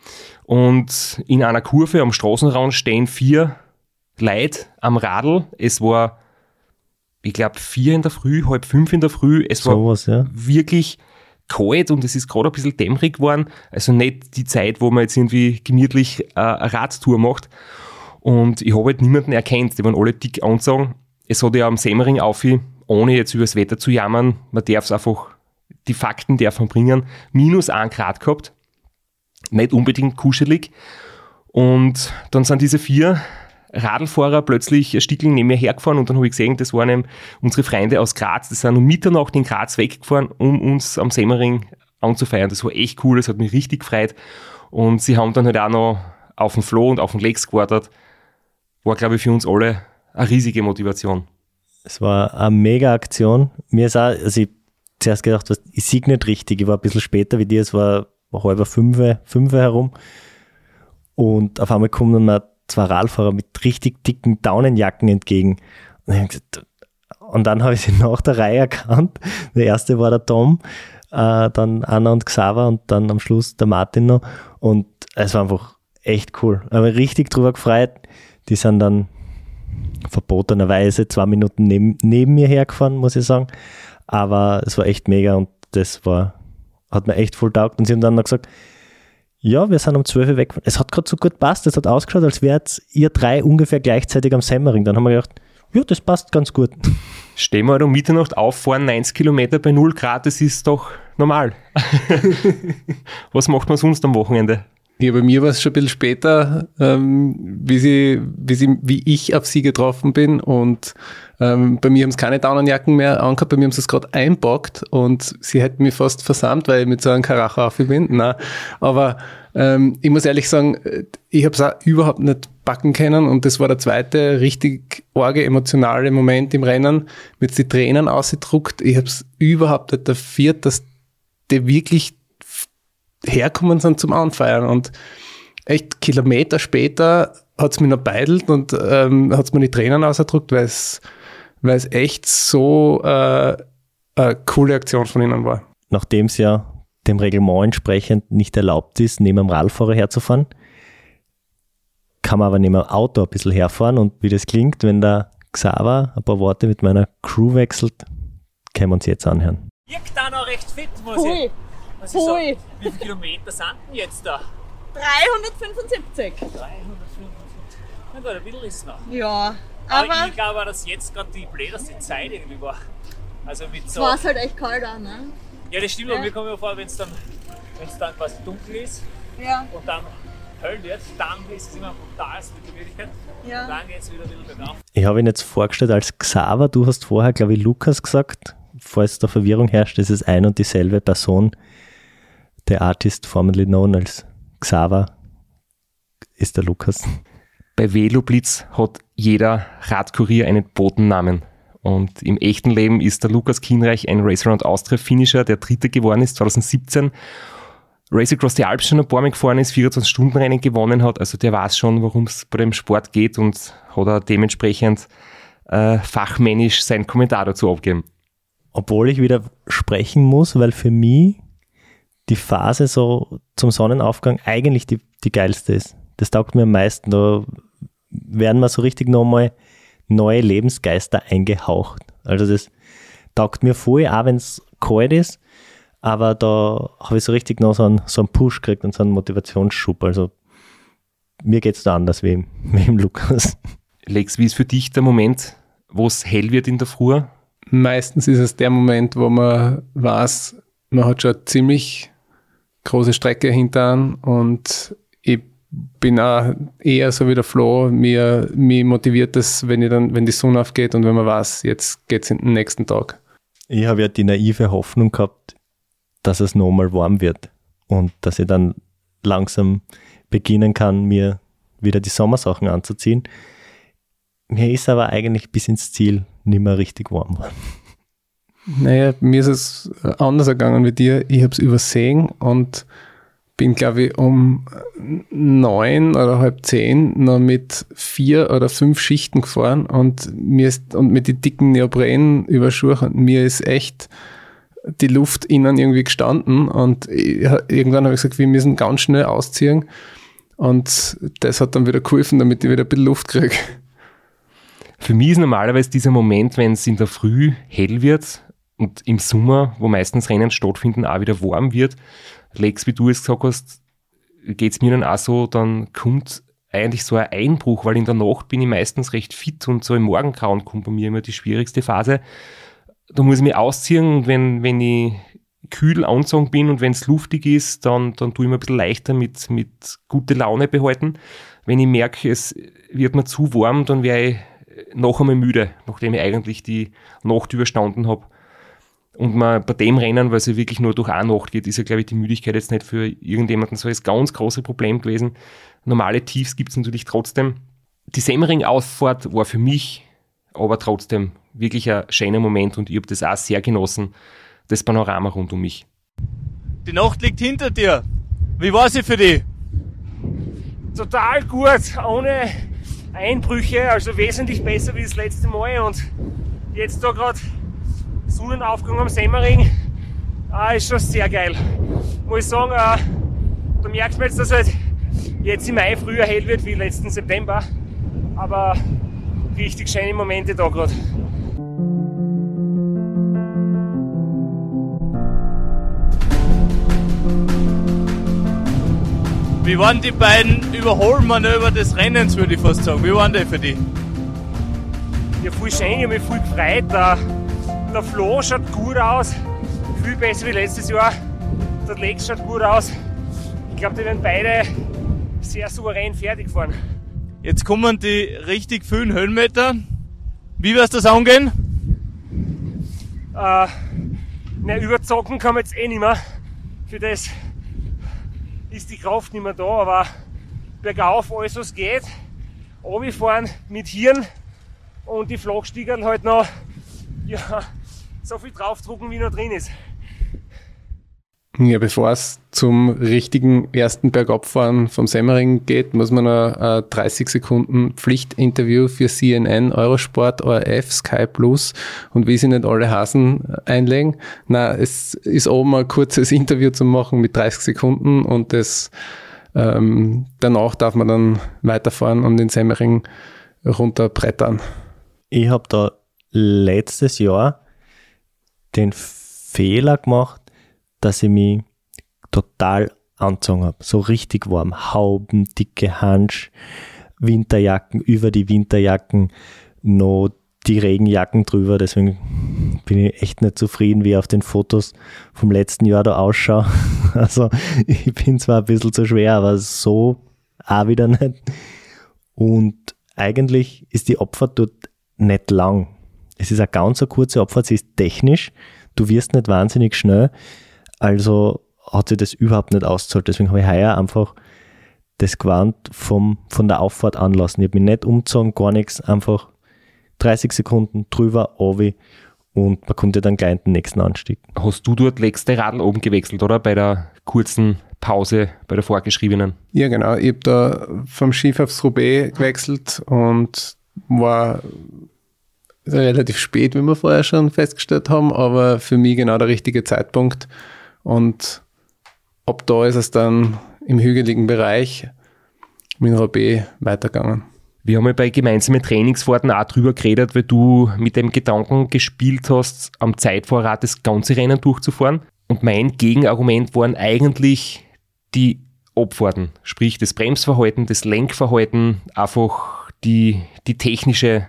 und in einer Kurve am Straßenrand stehen vier Leute am Radl. Es war, ich glaube, vier in der Früh, halb fünf in der Früh. Es war Sowas, ja. wirklich kalt und es ist gerade ein bisschen dämmerig geworden. Also nicht die Zeit, wo man jetzt irgendwie gemütlich äh, eine Radtour macht. Und ich habe halt niemanden erkannt. Die waren alle dick angezogen. Es hat ja am Semmering auf, ohne jetzt über das Wetter zu jammern, man darf es einfach, die Fakten darf man bringen, minus ein Grad gehabt. Nicht unbedingt kuschelig. Und dann sind diese vier Radlfahrer plötzlich ein Stückchen neben mir hergefahren und dann habe ich gesehen, das waren eben unsere Freunde aus Graz, die sind um Mitternacht in Graz weggefahren, um uns am Semmering anzufeiern. Das war echt cool, das hat mich richtig gefreut. Und sie haben dann halt auch noch auf dem Flo und auf dem Lex gewartet. War, glaube ich, für uns alle eine riesige Motivation. Es war eine mega Aktion. Mir ist auch, also ich zuerst gedacht, was, ich sehe nicht richtig. Ich war ein bisschen später wie dir, es war halb fünf, fünf herum. Und auf einmal kommen mir zwei Radfahrer mit richtig dicken Daunenjacken entgegen. Und, ich hab gesagt, und dann habe ich sie nach der Reihe erkannt. Der erste war der Tom, äh, dann Anna und Xaver und dann am Schluss der Martin noch. Und es war einfach echt cool. Aber richtig drüber gefreut. Die sind dann verbotenerweise zwei Minuten neben, neben mir hergefahren, muss ich sagen. Aber es war echt mega und das war, hat mir echt voll taugt. Und sie haben dann noch gesagt, ja, wir sind um zwölf Uhr weg. Es hat gerade so gut passt, es hat ausgeschaut, als wärt ihr drei ungefähr gleichzeitig am Semmering. Dann haben wir gedacht, ja, das passt ganz gut. Stehen wir halt um Mitternacht auf, fahren neunzig Kilometer bei null Grad, das ist doch normal. Was macht man sonst am Wochenende? Ja, bei mir war es schon ein bisschen später, ähm, wie, sie, wie, sie, wie ich auf sie getroffen bin, und ähm, bei mir haben es keine Daunenjacken mehr angehabt, bei mir haben sie es gerade einpackt und sie hätten mich fast versammelt, weil ich mit so einem Karacho auf bin. Nein, aber ähm, ich muss ehrlich sagen, ich habe es auch überhaupt nicht backen können, und das war der zweite richtig arge emotionale Moment im Rennen, mit die Tränen ausgedruckt. Ich habe es überhaupt nicht erfährt, dass die wirklich herkommen sind zum Anfeiern, und echt Kilometer später hat es mich noch beidelt und ähm, hat es mir die Tränen ausgedruckt, weil es weil es echt so äh, eine coole Aktion von ihnen war. Nachdem es ja dem Reglement entsprechend nicht erlaubt ist, neben dem Radfahrer herzufahren, kann man aber neben dem Auto ein bisschen herfahren und wie das klingt, wenn der Xaver ein paar Worte mit meiner Crew wechselt, können wir uns jetzt anhören. Wirkt da noch recht fit, muss Hui. ich, muss ich Hui. sagen. Wie viele Kilometer sind denn jetzt da? dreihundertfünfundsiebzig. dreihundertfünfundfünfzig. Na gut, ein bisschen ist es noch. Ja, Aber, aber ich glaube auch, dass jetzt gerade die blödeste Zeit irgendwie war. Also mit es so. war halt echt kalt an, ne? Ja, das stimmt, Ja. aber mir kommt mir vor, wenn es dann, wenn's dann quasi dunkel ist Ja, und dann hell wird, dann ist es immer brutal mit der Wirklichkeit. ja. Dann geht es wieder ein bisschen bergauf. Ich habe ihn jetzt vorgestellt als Xaver, du hast vorher, glaube ich, Lukas gesagt. Falls da Verwirrung herrscht, ist es ein und dieselbe Person. Der Artist formerly known als Xaver ist der Lukas. Bei Veloblitz hat jeder Radkurier einen Botennamen. Und im echten Leben ist der Lukas Kienreich ein Race Around Austria Finisher, der Dritter geworden ist zwanzig siebzehn. Race Across the Alps schon ein paar Mal gefahren ist, vierundzwanzig-Stunden-Rennen gewonnen hat. Also der weiß schon, worum es bei dem Sport geht und hat auch dementsprechend äh, fachmännisch seinen Kommentar dazu abgegeben. Obwohl ich wieder sprechen muss, weil für mich die Phase so zum Sonnenaufgang eigentlich die, die geilste ist. Das taugt mir am meisten. Da werden mir so richtig nochmal neue Lebensgeister eingehaucht. Also das taugt mir voll, auch wenn es kalt ist, aber da habe ich so richtig noch so einen, so einen Push gekriegt und so einen Motivationsschub. Also mir geht es da anders wie, wie im Lukas. Lex, wie ist für dich der Moment, wo es hell wird in der Früh? Meistens ist es der Moment, wo man weiß, man hat schon eine ziemlich große Strecke hinter und ich bin auch eher so wie der Flo, mir, mir motiviert das, wenn, ich dann, wenn die Sonne aufgeht und wenn man weiß, jetzt geht es in den nächsten Tag. Ich habe ja die naive Hoffnung gehabt, dass es nochmal warm wird und dass ich dann langsam beginnen kann, mir wieder die Sommersachen anzuziehen. Mir ist aber eigentlich bis ins Ziel nicht mehr richtig warm geworden. Naja, mir ist es anders ergangen wie dir. Ich habe es übersehen und bin, glaube ich, um neun oder halb zehn noch mit vier oder fünf Schichten gefahren und mir ist, und mit den dicken Neopren-Überschuhe und mir ist echt die Luft innen irgendwie gestanden und ich, irgendwann habe ich gesagt, wir müssen ganz schnell ausziehen und das hat dann wieder geholfen, damit ich wieder ein bisschen Luft kriege. Für mich ist normalerweise dieser Moment, wenn es in der Früh hell wird und im Sommer, wo meistens Rennen stattfinden, auch wieder warm wird. Lex, wie du es gesagt hast, geht es mir dann auch so, dann kommt eigentlich so ein Einbruch, weil in der Nacht bin ich meistens recht fit und so im Morgengrauen kommt bei mir immer die schwierigste Phase. Da muss ich mich ausziehen und wenn, wenn ich kühl angezogen bin und wenn es luftig ist, dann, dann tue ich mir ein bisschen leichter mit, mit gute Laune behalten. Wenn ich merke, es wird mir zu warm, dann wäre ich noch einmal müde, nachdem ich eigentlich die Nacht überstanden habe. Und man bei dem Rennen, weil es ja wirklich nur durch eine Nacht geht, ist ja, glaube ich, die Müdigkeit jetzt nicht für irgendjemanden so das ganz große Problem gewesen. Normale Tiefs gibt es natürlich trotzdem. Die Semmering-Ausfahrt war für mich aber trotzdem wirklich ein schöner Moment und ich habe das auch sehr genossen, das Panorama rund um mich. Die Nacht liegt hinter dir. Wie war sie für dich? Total gut, ohne Einbrüche, also wesentlich besser wie das letzte Mal und jetzt da gerade Sonnenaufgang am Semmering, ah, ist schon sehr geil. Muss ich sagen, äh, da merkt man jetzt, dass halt jetzt im Mai früher hell wird wie letzten September, aber richtig schöne Momente da gerade. Wie waren die beiden Überholmanöver des Rennens, würde ich fast sagen? Wie waren die für dich? Ja, voll schön, ich habe mich voll gefreut. Der, der Flo schaut gut aus, viel besser wie letztes Jahr. Der Lex schaut gut aus. Ich glaube, die werden beide sehr souverän fertig fahren. Jetzt kommen die richtig vielen Höhenmeter. Wie wirst du das angehen? Äh, na, überzocken kann man jetzt eh nicht mehr. Für das ist die Kraft nicht mehr da, aber bergauf alles was geht. Runterfahren mit Hirn und die Flachstiegerl halt noch, ja, so viel draufdrucken wie noch drin ist. Ja, bevor es zum richtigen ersten Bergabfahren vom Semmering geht, muss man noch ein dreißig Sekunden Pflichtinterview für C N N, Eurosport, O R F, Sky Plus und wie sie nicht alle Hasen einlegen. Na, es ist oben ein kurzes Interview zu machen mit dreißig Sekunden und das ähm, danach darf man dann weiterfahren und den Semmering runterbrettern. Ich habe da letztes Jahr den Fehler gemacht, dass ich mich total angezogen habe. So richtig warm. Hauben, dicke Hansch, Winterjacken, über die Winterjacken noch die Regenjacken drüber. Deswegen bin ich echt nicht zufrieden, wie ich auf den Fotos vom letzten Jahr da ausschaue. Also ich bin zwar ein bisschen zu schwer, aber so auch wieder nicht. Und eigentlich ist die Abfahrt dort nicht lang. Es ist eine ganz eine kurze Abfahrt, sie ist technisch. Du wirst nicht wahnsinnig schnell. Also hat sich das überhaupt nicht ausgezahlt. Deswegen habe ich heuer einfach das Gewand vom, von der Auffahrt anlassen. Ich habe mich nicht umgezogen, gar nichts. Einfach dreißig Sekunden drüber, runter und man konnte dann gleich den nächsten Anstieg. Hast du dort letzte Radl oben gewechselt, oder? Bei der kurzen Pause, bei der vorgeschriebenen? Ja, genau. Ich habe da vom Schiff aufs Roubaix gewechselt und war relativ spät, wie wir vorher schon festgestellt haben, aber für mich genau der richtige Zeitpunkt. Und ab da ist es dann im hügeligen Bereich mit Roubaix weitergegangen. Wir haben ja bei gemeinsamen Trainingsfahrten auch drüber geredet, weil du mit dem Gedanken gespielt hast, am Zeitfahrrad das ganze Rennen durchzufahren. Und mein Gegenargument waren eigentlich die Abfahrten, sprich das Bremsverhalten, das Lenkverhalten, einfach die, die technische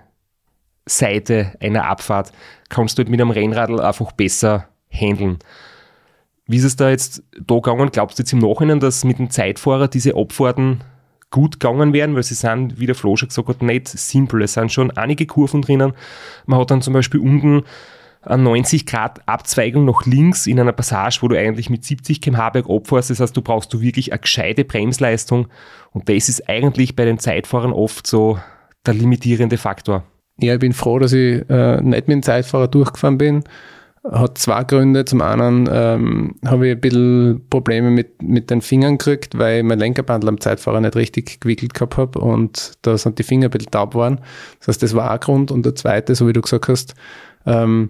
Seite einer Abfahrt kannst du halt mit einem Rennradl einfach besser handeln. Wie ist es da jetzt da gegangen? Glaubst du jetzt im Nachhinein, dass mit dem Zeitfahrer diese Abfahrten gut gegangen wären? Weil sie sind, wie der Flo schon gesagt hat, nicht simpel. Es sind schon einige Kurven drinnen. Man hat dann zum Beispiel unten eine neunzig Grad Abzweigung nach links in einer Passage, wo du eigentlich mit siebzig Kilometer pro Stunde bergab fährst. Das heißt, du brauchst du wirklich eine gescheite Bremsleistung. Und das ist eigentlich bei den Zeitfahrern oft so der limitierende Faktor. Ja, ich bin froh, dass ich äh, nicht mit dem Zeitfahrer durchgefahren bin. Hat zwei Gründe. Zum einen ähm, habe ich ein bisschen Probleme mit, mit den Fingern gekriegt, weil ich mein Lenkerbandel am Zeitfahrer nicht richtig gewickelt gehabt habe und da sind die Finger ein bisschen taub geworden. Das heißt, das war ein Grund. Und der zweite, so wie du gesagt hast, ähm,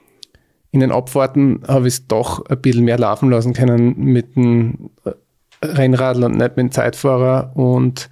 in den Abfahrten habe ich es doch ein bisschen mehr laufen lassen können mit dem Rennradl und nicht mit dem Zeitfahrer. Und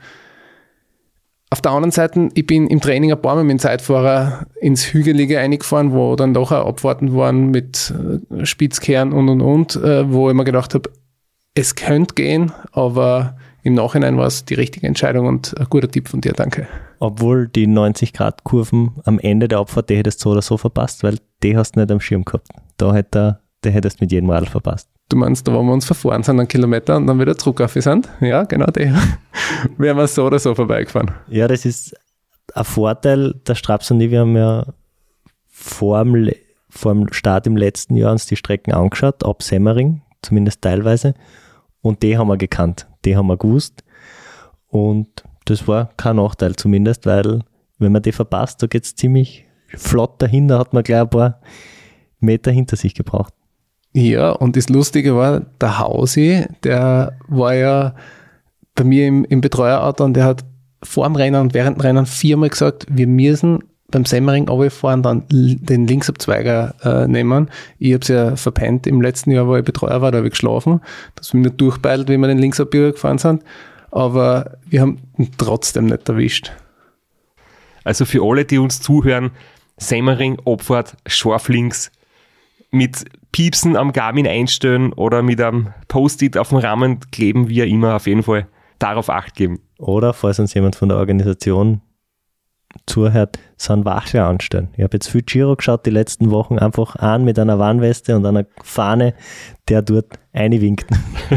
auf der anderen Seite, ich bin im Training ein paar Mal mit dem Zeitfahrer ins Hügelige eingefahren, wo dann doch auch Abfahrten waren mit Spitzkehren und und und, wo ich mir gedacht habe, es könnte gehen, aber im Nachhinein war es die richtige Entscheidung und ein guter Tipp von dir, danke. Obwohl die neunzig Grad Kurven am Ende der Abfahrt, die hättest du so oder so verpasst, weil die hast du nicht am Schirm gehabt. Da hätte, die hättest du mit jedem Radl verpasst. Du meinst, da wo wir uns verfahren sind, einen Kilometer und dann wieder zurück auf sind? Ja, genau die. Wären wir so oder so vorbeigefahren. Ja, das ist ein Vorteil. Der Straps und ich, wir haben ja vor dem, vor dem Start im letzten Jahr uns die Strecken angeschaut, ab Semmering, zumindest teilweise. Und die haben wir gekannt, die haben wir gewusst. Und das war kein Nachteil zumindest, weil wenn man die verpasst, da geht es ziemlich flott dahinter, hat man gleich ein paar Meter hinter sich gebraucht. Ja, und das Lustige war, der Hausi, der war ja bei mir im, im Betreuerauto und der hat vor dem Rennen und während dem Rennen viermal gesagt, wir müssen beim Semmering runterfahren, dann den Linksabzweiger äh, nehmen. Ich habe es ja verpennt im letzten Jahr, wo ich Betreuer war, da habe ich geschlafen. Das bin nicht durchbeeilt, wie wir den Linksabbieger gefahren sind. Aber wir haben ihn trotzdem nicht erwischt. Also für alle, die uns zuhören, Semmering, Abfahrt, scharf links, mit Piepsen am Garmin einstellen oder mit einem Post-it auf dem Rahmen kleben, wie immer, auf jeden Fall darauf Acht geben. Oder, falls uns jemand von der Organisation zuhört, so einen Wachler anstellen. Ich habe jetzt viel Giro geschaut, die letzten Wochen, einfach an mit einer Warnweste und einer Fahne, der dort einwinkt.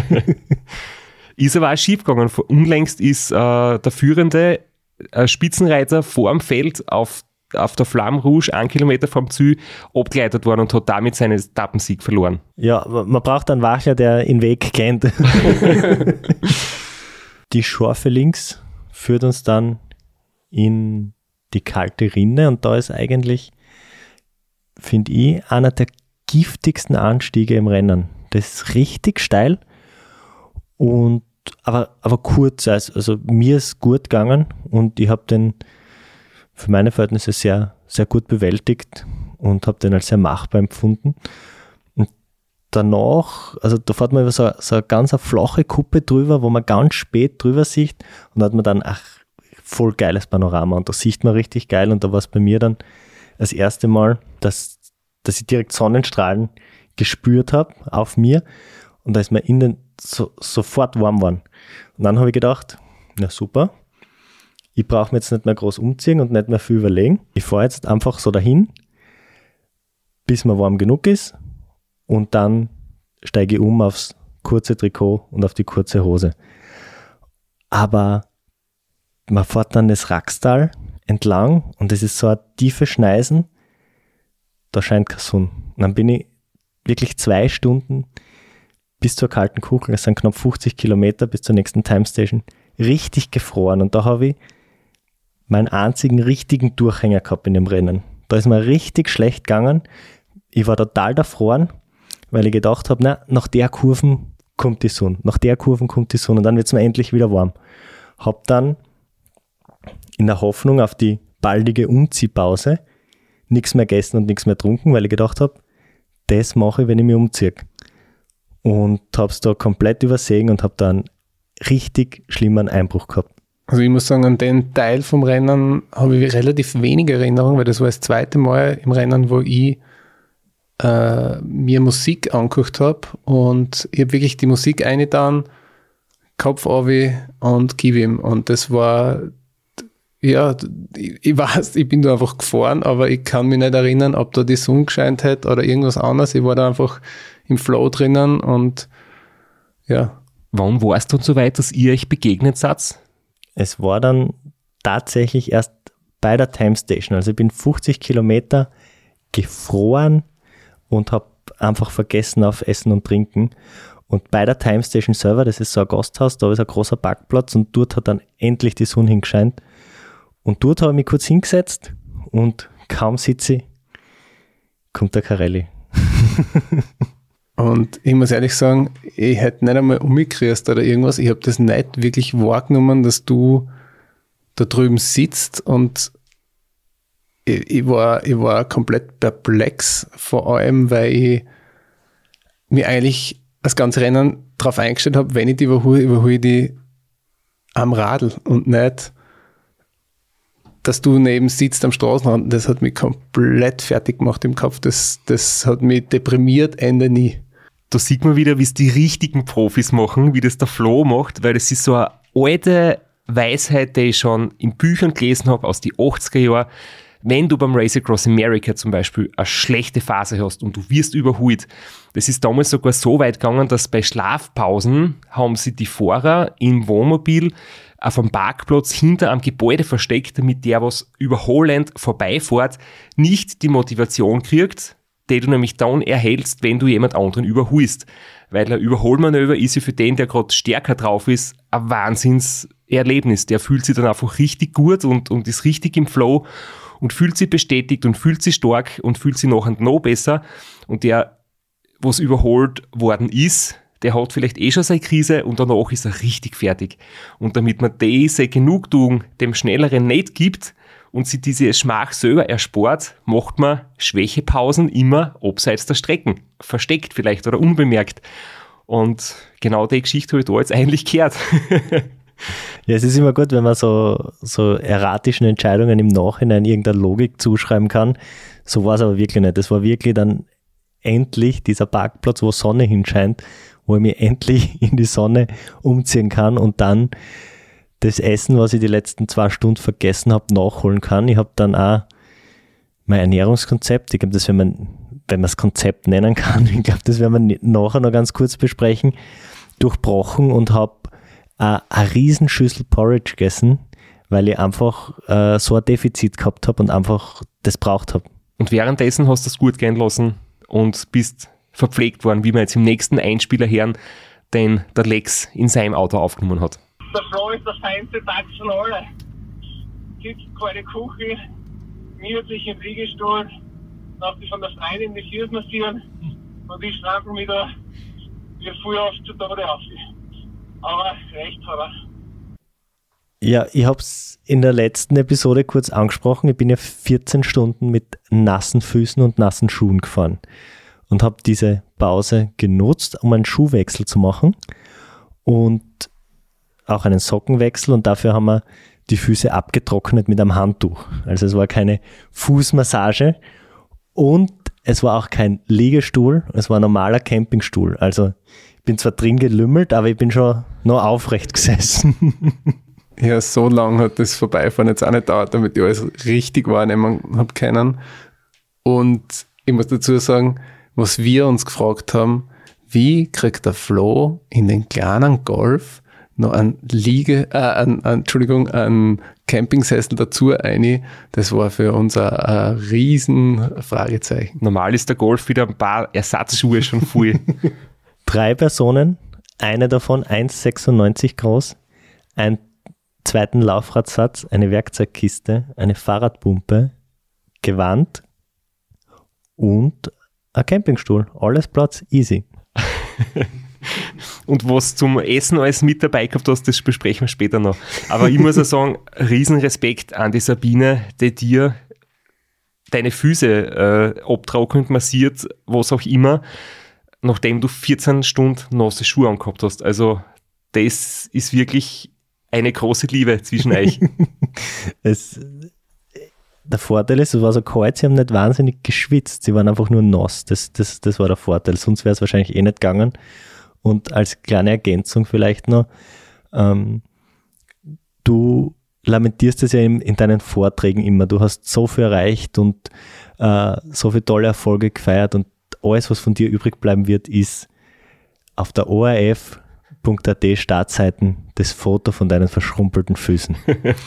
Ist aber auch schief gegangen. Unlängst ist äh, der führende äh, Spitzenreiter vor dem Feld auf auf der Flamme Rouge, einen Kilometer vom Ziel, abgeleitet worden und hat damit seinen Etappensieg verloren. Ja, man braucht einen Wachler, der den Weg kennt. Die scharfe links führt uns dann in die kalte Rinne und da ist eigentlich, finde ich, einer der giftigsten Anstiege im Rennen. Das ist richtig steil. Und aber, aber kurz, also, also mir ist gut gegangen und ich habe den für meine Verhältnisse sehr, sehr gut bewältigt und habe den als sehr machbar empfunden. Und danach, also da fährt man über so, so eine ganz eine flache Kuppe drüber, wo man ganz spät drüber sieht und da hat man dann, ach, voll geiles Panorama und da sieht man richtig geil und da war es bei mir dann das erste Mal, dass, dass ich direkt Sonnenstrahlen gespürt habe auf mir und da ist mir innen so, sofort warm geworden. Und dann habe ich gedacht, na super, ich brauche mir jetzt nicht mehr groß umziehen und nicht mehr viel überlegen. Ich fahre jetzt einfach so dahin, bis mir warm genug ist und dann steige ich um aufs kurze Trikot und auf die kurze Hose. Aber man fährt dann das Rackstal entlang und es ist so ein tiefes Schneisen, da scheint keine Sonne. Und dann bin ich wirklich zwei Stunden bis zur kalten Kuchel, es sind knapp fünfzig Kilometer bis zur nächsten Timestation, richtig gefroren. Und da habe ich meinen einzigen richtigen Durchhänger gehabt in dem Rennen. Da ist mir richtig schlecht gegangen. Ich war total erfroren, weil ich gedacht habe, na, nach der Kurven kommt die Sonne, nach der Kurven kommt die Sonne und dann wird es mir endlich wieder warm. Hab dann in der Hoffnung auf die baldige Umziehpause nichts mehr gegessen und nichts mehr getrunken, weil ich gedacht habe, das mache ich, wenn ich mich umziehe. Und habe es da komplett übersehen und habe da einen richtig schlimmen Einbruch gehabt. Also ich muss sagen, an den Teil vom Rennen habe ich relativ wenige Erinnerungen, weil das war das zweite Mal im Rennen, wo ich äh, mir Musik angehört habe und ich habe wirklich die Musik eingetan, Kopf runter und gib ihm. Und das war, ja, ich, ich weiß, ich bin da einfach gefahren, aber ich kann mich nicht erinnern, ob da die Sonne gescheint hat oder irgendwas anderes. Ich war da einfach im Flow drinnen und ja. Wann warst du so weit, dass ihr euch begegnet seid? Es war dann tatsächlich erst bei der Timestation. Also ich bin fünfzig Kilometer gefroren und habe einfach vergessen auf Essen und Trinken. Und bei der Timestation selber, das ist so ein Gasthaus, da ist ein großer Parkplatz und dort hat dann endlich die Sonne hingescheint. Und dort habe ich mich kurz hingesetzt und kaum sitze ich, kommt der Carelli. Und ich muss ehrlich sagen, ich hätte nicht einmal umgekriegt oder irgendwas. Ich habe das nicht wirklich wahrgenommen, dass du da drüben sitzt und ich, ich, war, ich war komplett perplex, vor allem, weil ich mir eigentlich das ganze Rennen darauf eingestellt habe, wenn ich die überhole, überhole ich die am Radl und nicht, dass du neben sitzt am Straßenrand. Das hat mich komplett fertig gemacht im Kopf. Das, das hat mich deprimiert, Ende nie. Da sieht man wieder, wie es die richtigen Profis machen, wie das der Flo macht, weil das ist so eine alte Weisheit, die ich schon in Büchern gelesen habe aus den achtziger Jahren. Wenn du beim Race Across America zum Beispiel eine schlechte Phase hast und du wirst überholt, das ist damals sogar so weit gegangen, dass bei Schlafpausen haben sie die Fahrer im Wohnmobil auf einem Parkplatz hinter einem Gebäude versteckt, damit der, was überholend vorbeifährt, nicht die Motivation kriegt, die du nämlich dann erhältst, wenn du jemand anderen überholst. Weil ein Überholmanöver ist ja für den, der gerade stärker drauf ist, ein Wahnsinnserlebnis. Der fühlt sich dann einfach richtig gut und, und ist richtig im Flow und fühlt sich bestätigt und fühlt sich stark und fühlt sich nachher noch besser. Und der, was überholt worden ist, der hat vielleicht eh schon seine Krise und danach ist er richtig fertig. Und damit man diese Genugtuung dem Schnelleren nicht gibt und sich diese Schmach selber erspart, macht man Schwächepausen immer abseits der Strecken. Versteckt vielleicht oder unbemerkt. Und genau die Geschichte habe ich da jetzt eigentlich gehört. Ja, es ist immer gut, wenn man so, so erratischen Entscheidungen im Nachhinein irgendeine Logik zuschreiben kann. So war es aber wirklich nicht. Das war wirklich dann endlich dieser Parkplatz, wo Sonne hinscheint, wo ich mich endlich in die Sonne umziehen kann und dann das Essen, was ich die letzten zwei Stunden vergessen habe, nachholen kann. Ich habe dann auch mein Ernährungskonzept, ich glaube, das wenn man, wenn man das Konzept nennen kann, ich glaube, das werden wir nachher noch ganz kurz besprechen, durchbrochen und habe eine, eine riesen Schüssel Porridge gegessen, weil ich einfach äh, so ein Defizit gehabt habe und einfach das braucht habe. Und währenddessen hast du es gut gehen lassen und bist verpflegt worden, wie wir jetzt im nächsten Einspieler hören, den der Lex in seinem Auto aufgenommen hat. Der Flo ist der feinste Dachs von alle. Sitzt keine Küche, gemütlich im Liegestuhl, darf sich von der Freundin die Füße massieren und ich strampel mich da geht voll oft zu Tode auf. Aber recht hat er. Ja, ich habe es in der letzten Episode kurz angesprochen. Ich bin ja vierzehn Stunden mit nassen Füßen und nassen Schuhen gefahren und habe diese Pause genutzt, um einen Schuhwechsel zu machen und auch einen Sockenwechsel, und dafür haben wir die Füße abgetrocknet mit einem Handtuch. Also es war keine Fußmassage und es war auch kein Liegestuhl, es war ein normaler Campingstuhl. Also ich bin zwar drin gelümmelt, aber ich bin schon noch aufrecht gesessen. Ja, so lange hat das Vorbeifahren jetzt auch nicht gedauert, damit ich alles richtig wahrnehmen habe können. Und ich muss dazu sagen, was wir uns gefragt haben, wie kriegt der Flo in den kleinen Golf noch ein Liege, äh, ein, ein, Entschuldigung, ein Campingsessel dazu rein? Das war für uns ein, ein riesen Fragezeichen. Normal ist der Golf wieder ein paar Ersatzschuhe schon voll. Drei Personen, eine davon eins Komma sechsundneunzig groß, ein zweiten Laufradsatz, eine Werkzeugkiste, eine Fahrradpumpe, Gewand und ein Campingstuhl. Alles Platz, easy. Und was zum Essen alles mit dabei gehabt hast, das besprechen wir später noch. Aber ich muss auch sagen, riesen Respekt an die Sabine, die dir deine Füße äh, abtrocknet, massiert, was auch immer, nachdem du vierzehn Stunden nasse Schuhe angehabt hast. Also das ist wirklich eine große Liebe zwischen euch. es, der Vorteil ist, es war so kalt, sie haben nicht wahnsinnig geschwitzt, sie waren einfach nur nass. Das, das, das war der Vorteil, sonst wäre es wahrscheinlich eh nicht gegangen. Und als kleine Ergänzung vielleicht noch, ähm, du lamentierst es ja in, in deinen Vorträgen immer, du hast so viel erreicht und äh, so viele tolle Erfolge gefeiert, und alles, was von dir übrig bleiben wird, ist auf der O R F Punkt A T Startseiten das Foto von deinen verschrumpelten Füßen.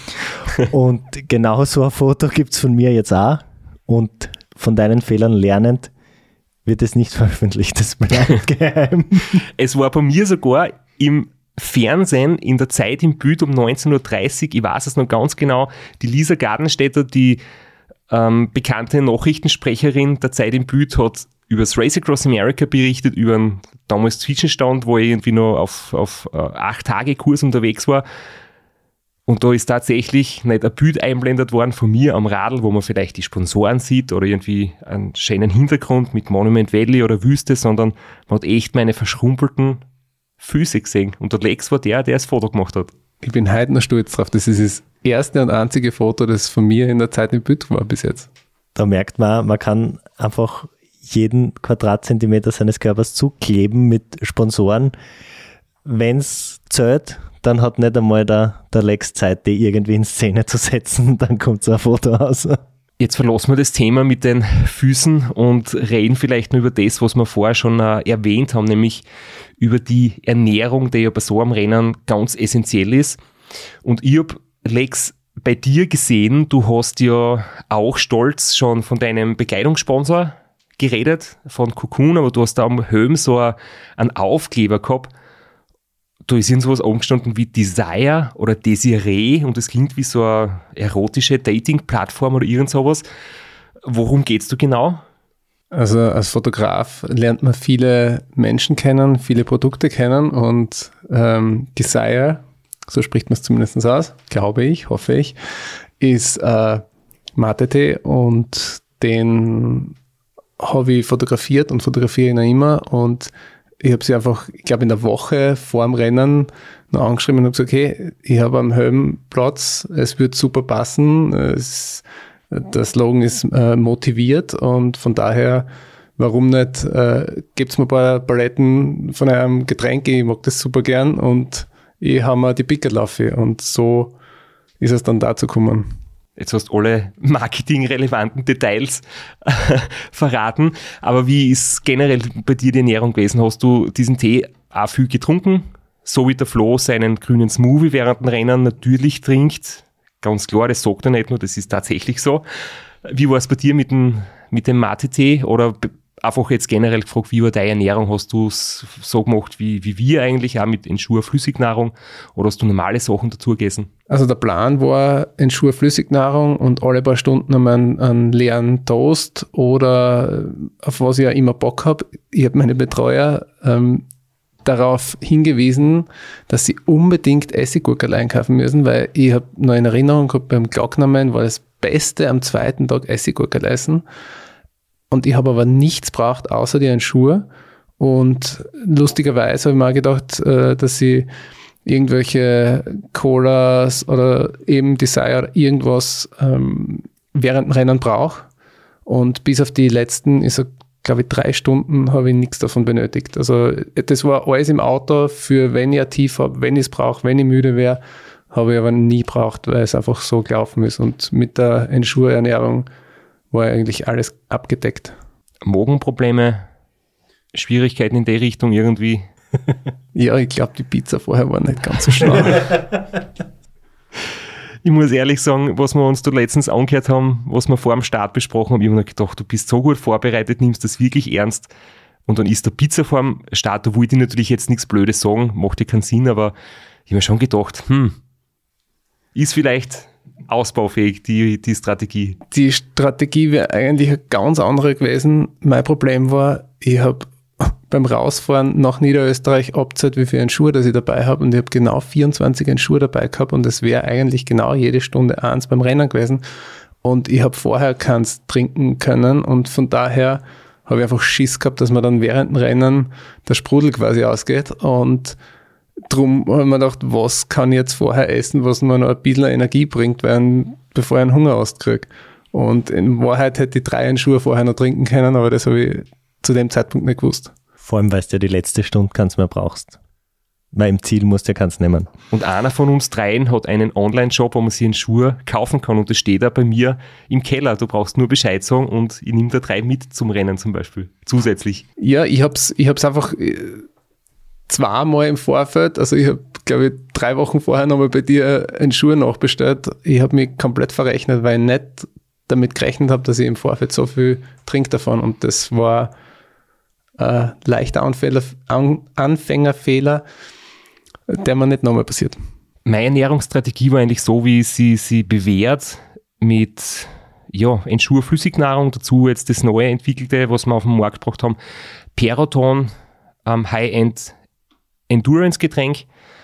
Und genau so ein Foto gibt es von mir jetzt auch, und von deinen Fehlern lernend wird es nicht veröffentlicht, das bleibt geheim. Es war bei mir sogar im Fernsehen in der Zeit im Bild um neunzehn Uhr dreißig, ich weiß es noch ganz genau, die Lisa Gardenstädter, die ähm, bekannte Nachrichtensprecherin der Zeit im Bild, hat über das Race Across America berichtet, über einen damals Zwischenstand, wo ich irgendwie noch auf, auf äh, acht Tage Kurs unterwegs war. Und da ist tatsächlich nicht ein Bild einblendet worden von mir am Radl, wo man vielleicht die Sponsoren sieht oder irgendwie einen schönen Hintergrund mit Monument Valley oder Wüste, sondern man hat echt meine verschrumpelten Füße gesehen. Und der Lex war der, der das Foto gemacht hat. Ich bin heute noch stolz drauf. Das ist das erste und einzige Foto, das von mir in der Zeit im Bild war bis jetzt. Da merkt man, man kann einfach jeden Quadratzentimeter seines Körpers zukleben mit Sponsoren. Wenn es zählt, dann hat nicht einmal der, der Lex Zeit, die irgendwie in Szene zu setzen, dann kommt so ein Foto raus. Jetzt verlassen wir das Thema mit den Füßen und reden vielleicht nur über das, was wir vorher schon äh, erwähnt haben, nämlich über die Ernährung, die ja bei so einem Rennen ganz essentiell ist. Und ich habe, Lex, bei dir gesehen, du hast ja auch stolz schon von deinem Bekleidungssponsor geredet, von Cocoon, aber du hast da am Helm so einen Aufkleber gehabt. Da ist irgend sowas angestanden wie Desire oder Desiree, und das klingt wie so eine erotische Dating-Plattform oder irgend sowas. Worum geht's da genau? Also als Fotograf lernt man viele Menschen kennen, viele Produkte kennen, und ähm, Desire, so spricht man es zumindest aus, glaube ich, hoffe ich, ist äh, Mate-Tee, und den habe ich fotografiert und fotografiere ihn auch immer, und ich habe sie einfach, ich glaube in der Woche vor dem Rennen noch angeschrieben und habe gesagt, okay, ich habe am Helm Platz, es wird super passen, es, der Slogan ist äh, motiviert, und von daher, warum nicht, äh, gebt mir ein paar Paletten von einem Getränk, ich mag das super gern, und ich habe mir die Pickerlaufe, und so ist es dann dazu gekommen. Jetzt hast du alle marketingrelevanten Details äh, verraten, aber wie ist generell bei dir die Ernährung gewesen? Hast du diesen Tee auch viel getrunken? So wie der Flo seinen grünen Smoothie während dem Rennen natürlich trinkt. Ganz klar, das sagt er nicht nur, das ist tatsächlich so. Wie war es bei dir mit dem, mit dem Mate-Tee? Oder einfach jetzt generell gefragt, wie war deine Ernährung? Hast du es so gemacht wie, wie wir eigentlich, auch mit Ensure Flüssignahrung, oder hast du normale Sachen dazu gegessen? Also der Plan war Ensure Flüssignahrung und alle paar Stunden einmal einen, einen leeren Toast oder auf was ich ja immer Bock habe. Ich habe meine Betreuer ähm, darauf hingewiesen, dass sie unbedingt Essiggurkel einkaufen müssen, weil ich habe noch in Erinnerung gehabt, beim Glocknermann war das Beste am zweiten Tag Essiggurkel essen. Und ich habe aber nichts braucht, außer die Schuhe. Und lustigerweise habe ich mir auch gedacht, dass sie irgendwelche Colas oder eben Desire irgendwas ähm, während dem Rennen brauche. Und bis auf die letzten, ich sag, glaube ich, drei Stunden habe ich nichts davon benötigt. Also das war alles im Auto für, wenn ich ein Tief habe, wenn ich es brauche, wenn ich müde wäre, habe ich aber nie braucht, weil es einfach so gelaufen ist. Und mit der Ensure-Ernährung war eigentlich alles abgedeckt. Magenprobleme, Schwierigkeiten in der Richtung irgendwie? Ja, ich glaube, die Pizza vorher war nicht ganz so schlau. Ich muss ehrlich sagen, was wir uns da letztens angehört haben, was wir vor dem Start besprochen haben, ich habe mir gedacht, du bist so gut vorbereitet, nimmst das wirklich ernst. Und dann ist der Pizza vor dem Start, da wollte ich natürlich jetzt nichts Blödes sagen, macht ja keinen Sinn, aber ich habe mir schon gedacht, hm, ist vielleicht ausbaufähig, die, die Strategie. Die Strategie wäre eigentlich eine ganz andere gewesen. Mein Problem war, ich habe beim Rausfahren nach Niederösterreich abgezählt, wie viel Schuhe das ich dabei habe, und ich habe genau vierundzwanzig Schuhe dabei gehabt, und es wäre eigentlich genau jede Stunde eins beim Rennen gewesen, und ich habe vorher keins trinken können, und von daher habe ich einfach Schiss gehabt, dass mir dann während dem Rennen der Sprudel quasi ausgeht, und drum habe ich mir gedacht, was kann ich jetzt vorher essen, was mir noch ein bisschen Energie bringt, weil, bevor ich einen Hunger auskriege. Und in Wahrheit hätte ich drei Schuhe vorher noch trinken können, aber das habe ich zu dem Zeitpunkt nicht gewusst. Vor allem, weil du ja die letzte Stunde keins mehr brauchst. Weil im Ziel musst du ja keins nehmen. Und einer von uns dreien hat einen Online-Shop, wo man sich einen Schuh kaufen kann, und das steht da bei mir im Keller. Du brauchst nur Bescheid sagen und ich nehme da drei mit zum Rennen zum Beispiel, zusätzlich. Ja, ich habe es ich hab's einfach zweimal im Vorfeld, also ich habe, glaube ich, drei Wochen vorher nochmal bei dir einen Schuh nachbestellt. Ich habe mich komplett verrechnet, weil ich nicht damit gerechnet habe, dass ich im Vorfeld so viel trinke davon, und das war ein leichter Anfänger, Anfängerfehler, der mir nicht nochmal passiert. Meine Ernährungsstrategie war eigentlich so, wie sie sie bewährt, mit ja, Ensure Flüssignahrung, dazu jetzt das neue entwickelte, was wir auf den Markt gebracht haben, Peroton, ähm, High-End Endurance-Getränk.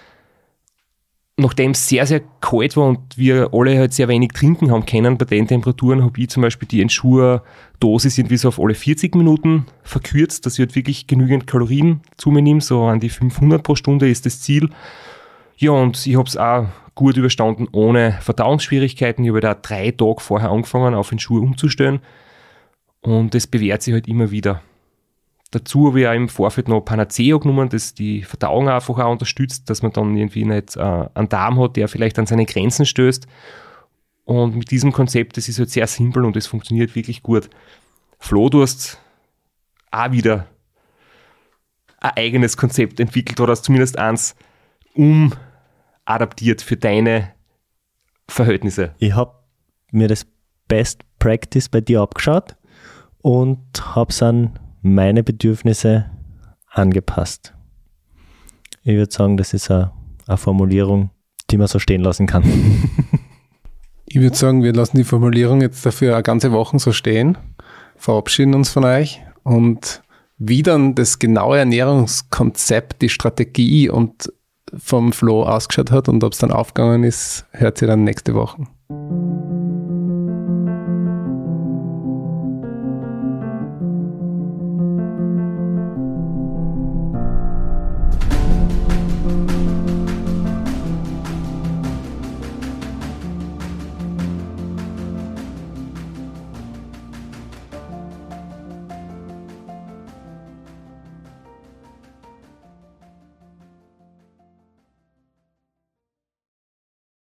Nachdem es sehr, sehr kalt war und wir alle halt sehr wenig trinken haben können, bei den Temperaturen habe ich zum Beispiel die Ensure-Dosis irgendwie so auf alle vierzig Minuten verkürzt, dass ich halt wirklich genügend Kalorien zu mir nehme, so an die fünfhundert pro Stunde ist das Ziel. Ja, und ich habe es auch gut überstanden ohne Verdauungsschwierigkeiten. Ich habe da drei Tage vorher angefangen, auf Ensure umzustellen, und das bewährt sich halt immer wieder. Dazu habe ich auch im Vorfeld noch Panacea genommen, das die Verdauung einfach auch unterstützt, dass man dann irgendwie nicht äh, einen Darm hat, der vielleicht an seine Grenzen stößt. Und mit diesem Konzept, das ist halt sehr simpel und es funktioniert wirklich gut. Flo, du hast auch wieder ein eigenes Konzept entwickelt oder hast zumindest eins umadaptiert für deine Verhältnisse. Ich habe mir das Best Practice bei dir abgeschaut und habe es an meine Bedürfnisse angepasst. Ich würde sagen, das ist eine, eine Formulierung, die man so stehen lassen kann. Ich würde sagen, wir lassen die Formulierung jetzt dafür eine ganze Woche so stehen, verabschieden uns von euch, und wie dann das genaue Ernährungskonzept, die Strategie und vom Flo ausgeschaut hat und ob es dann aufgegangen ist, hört ihr dann nächste Woche.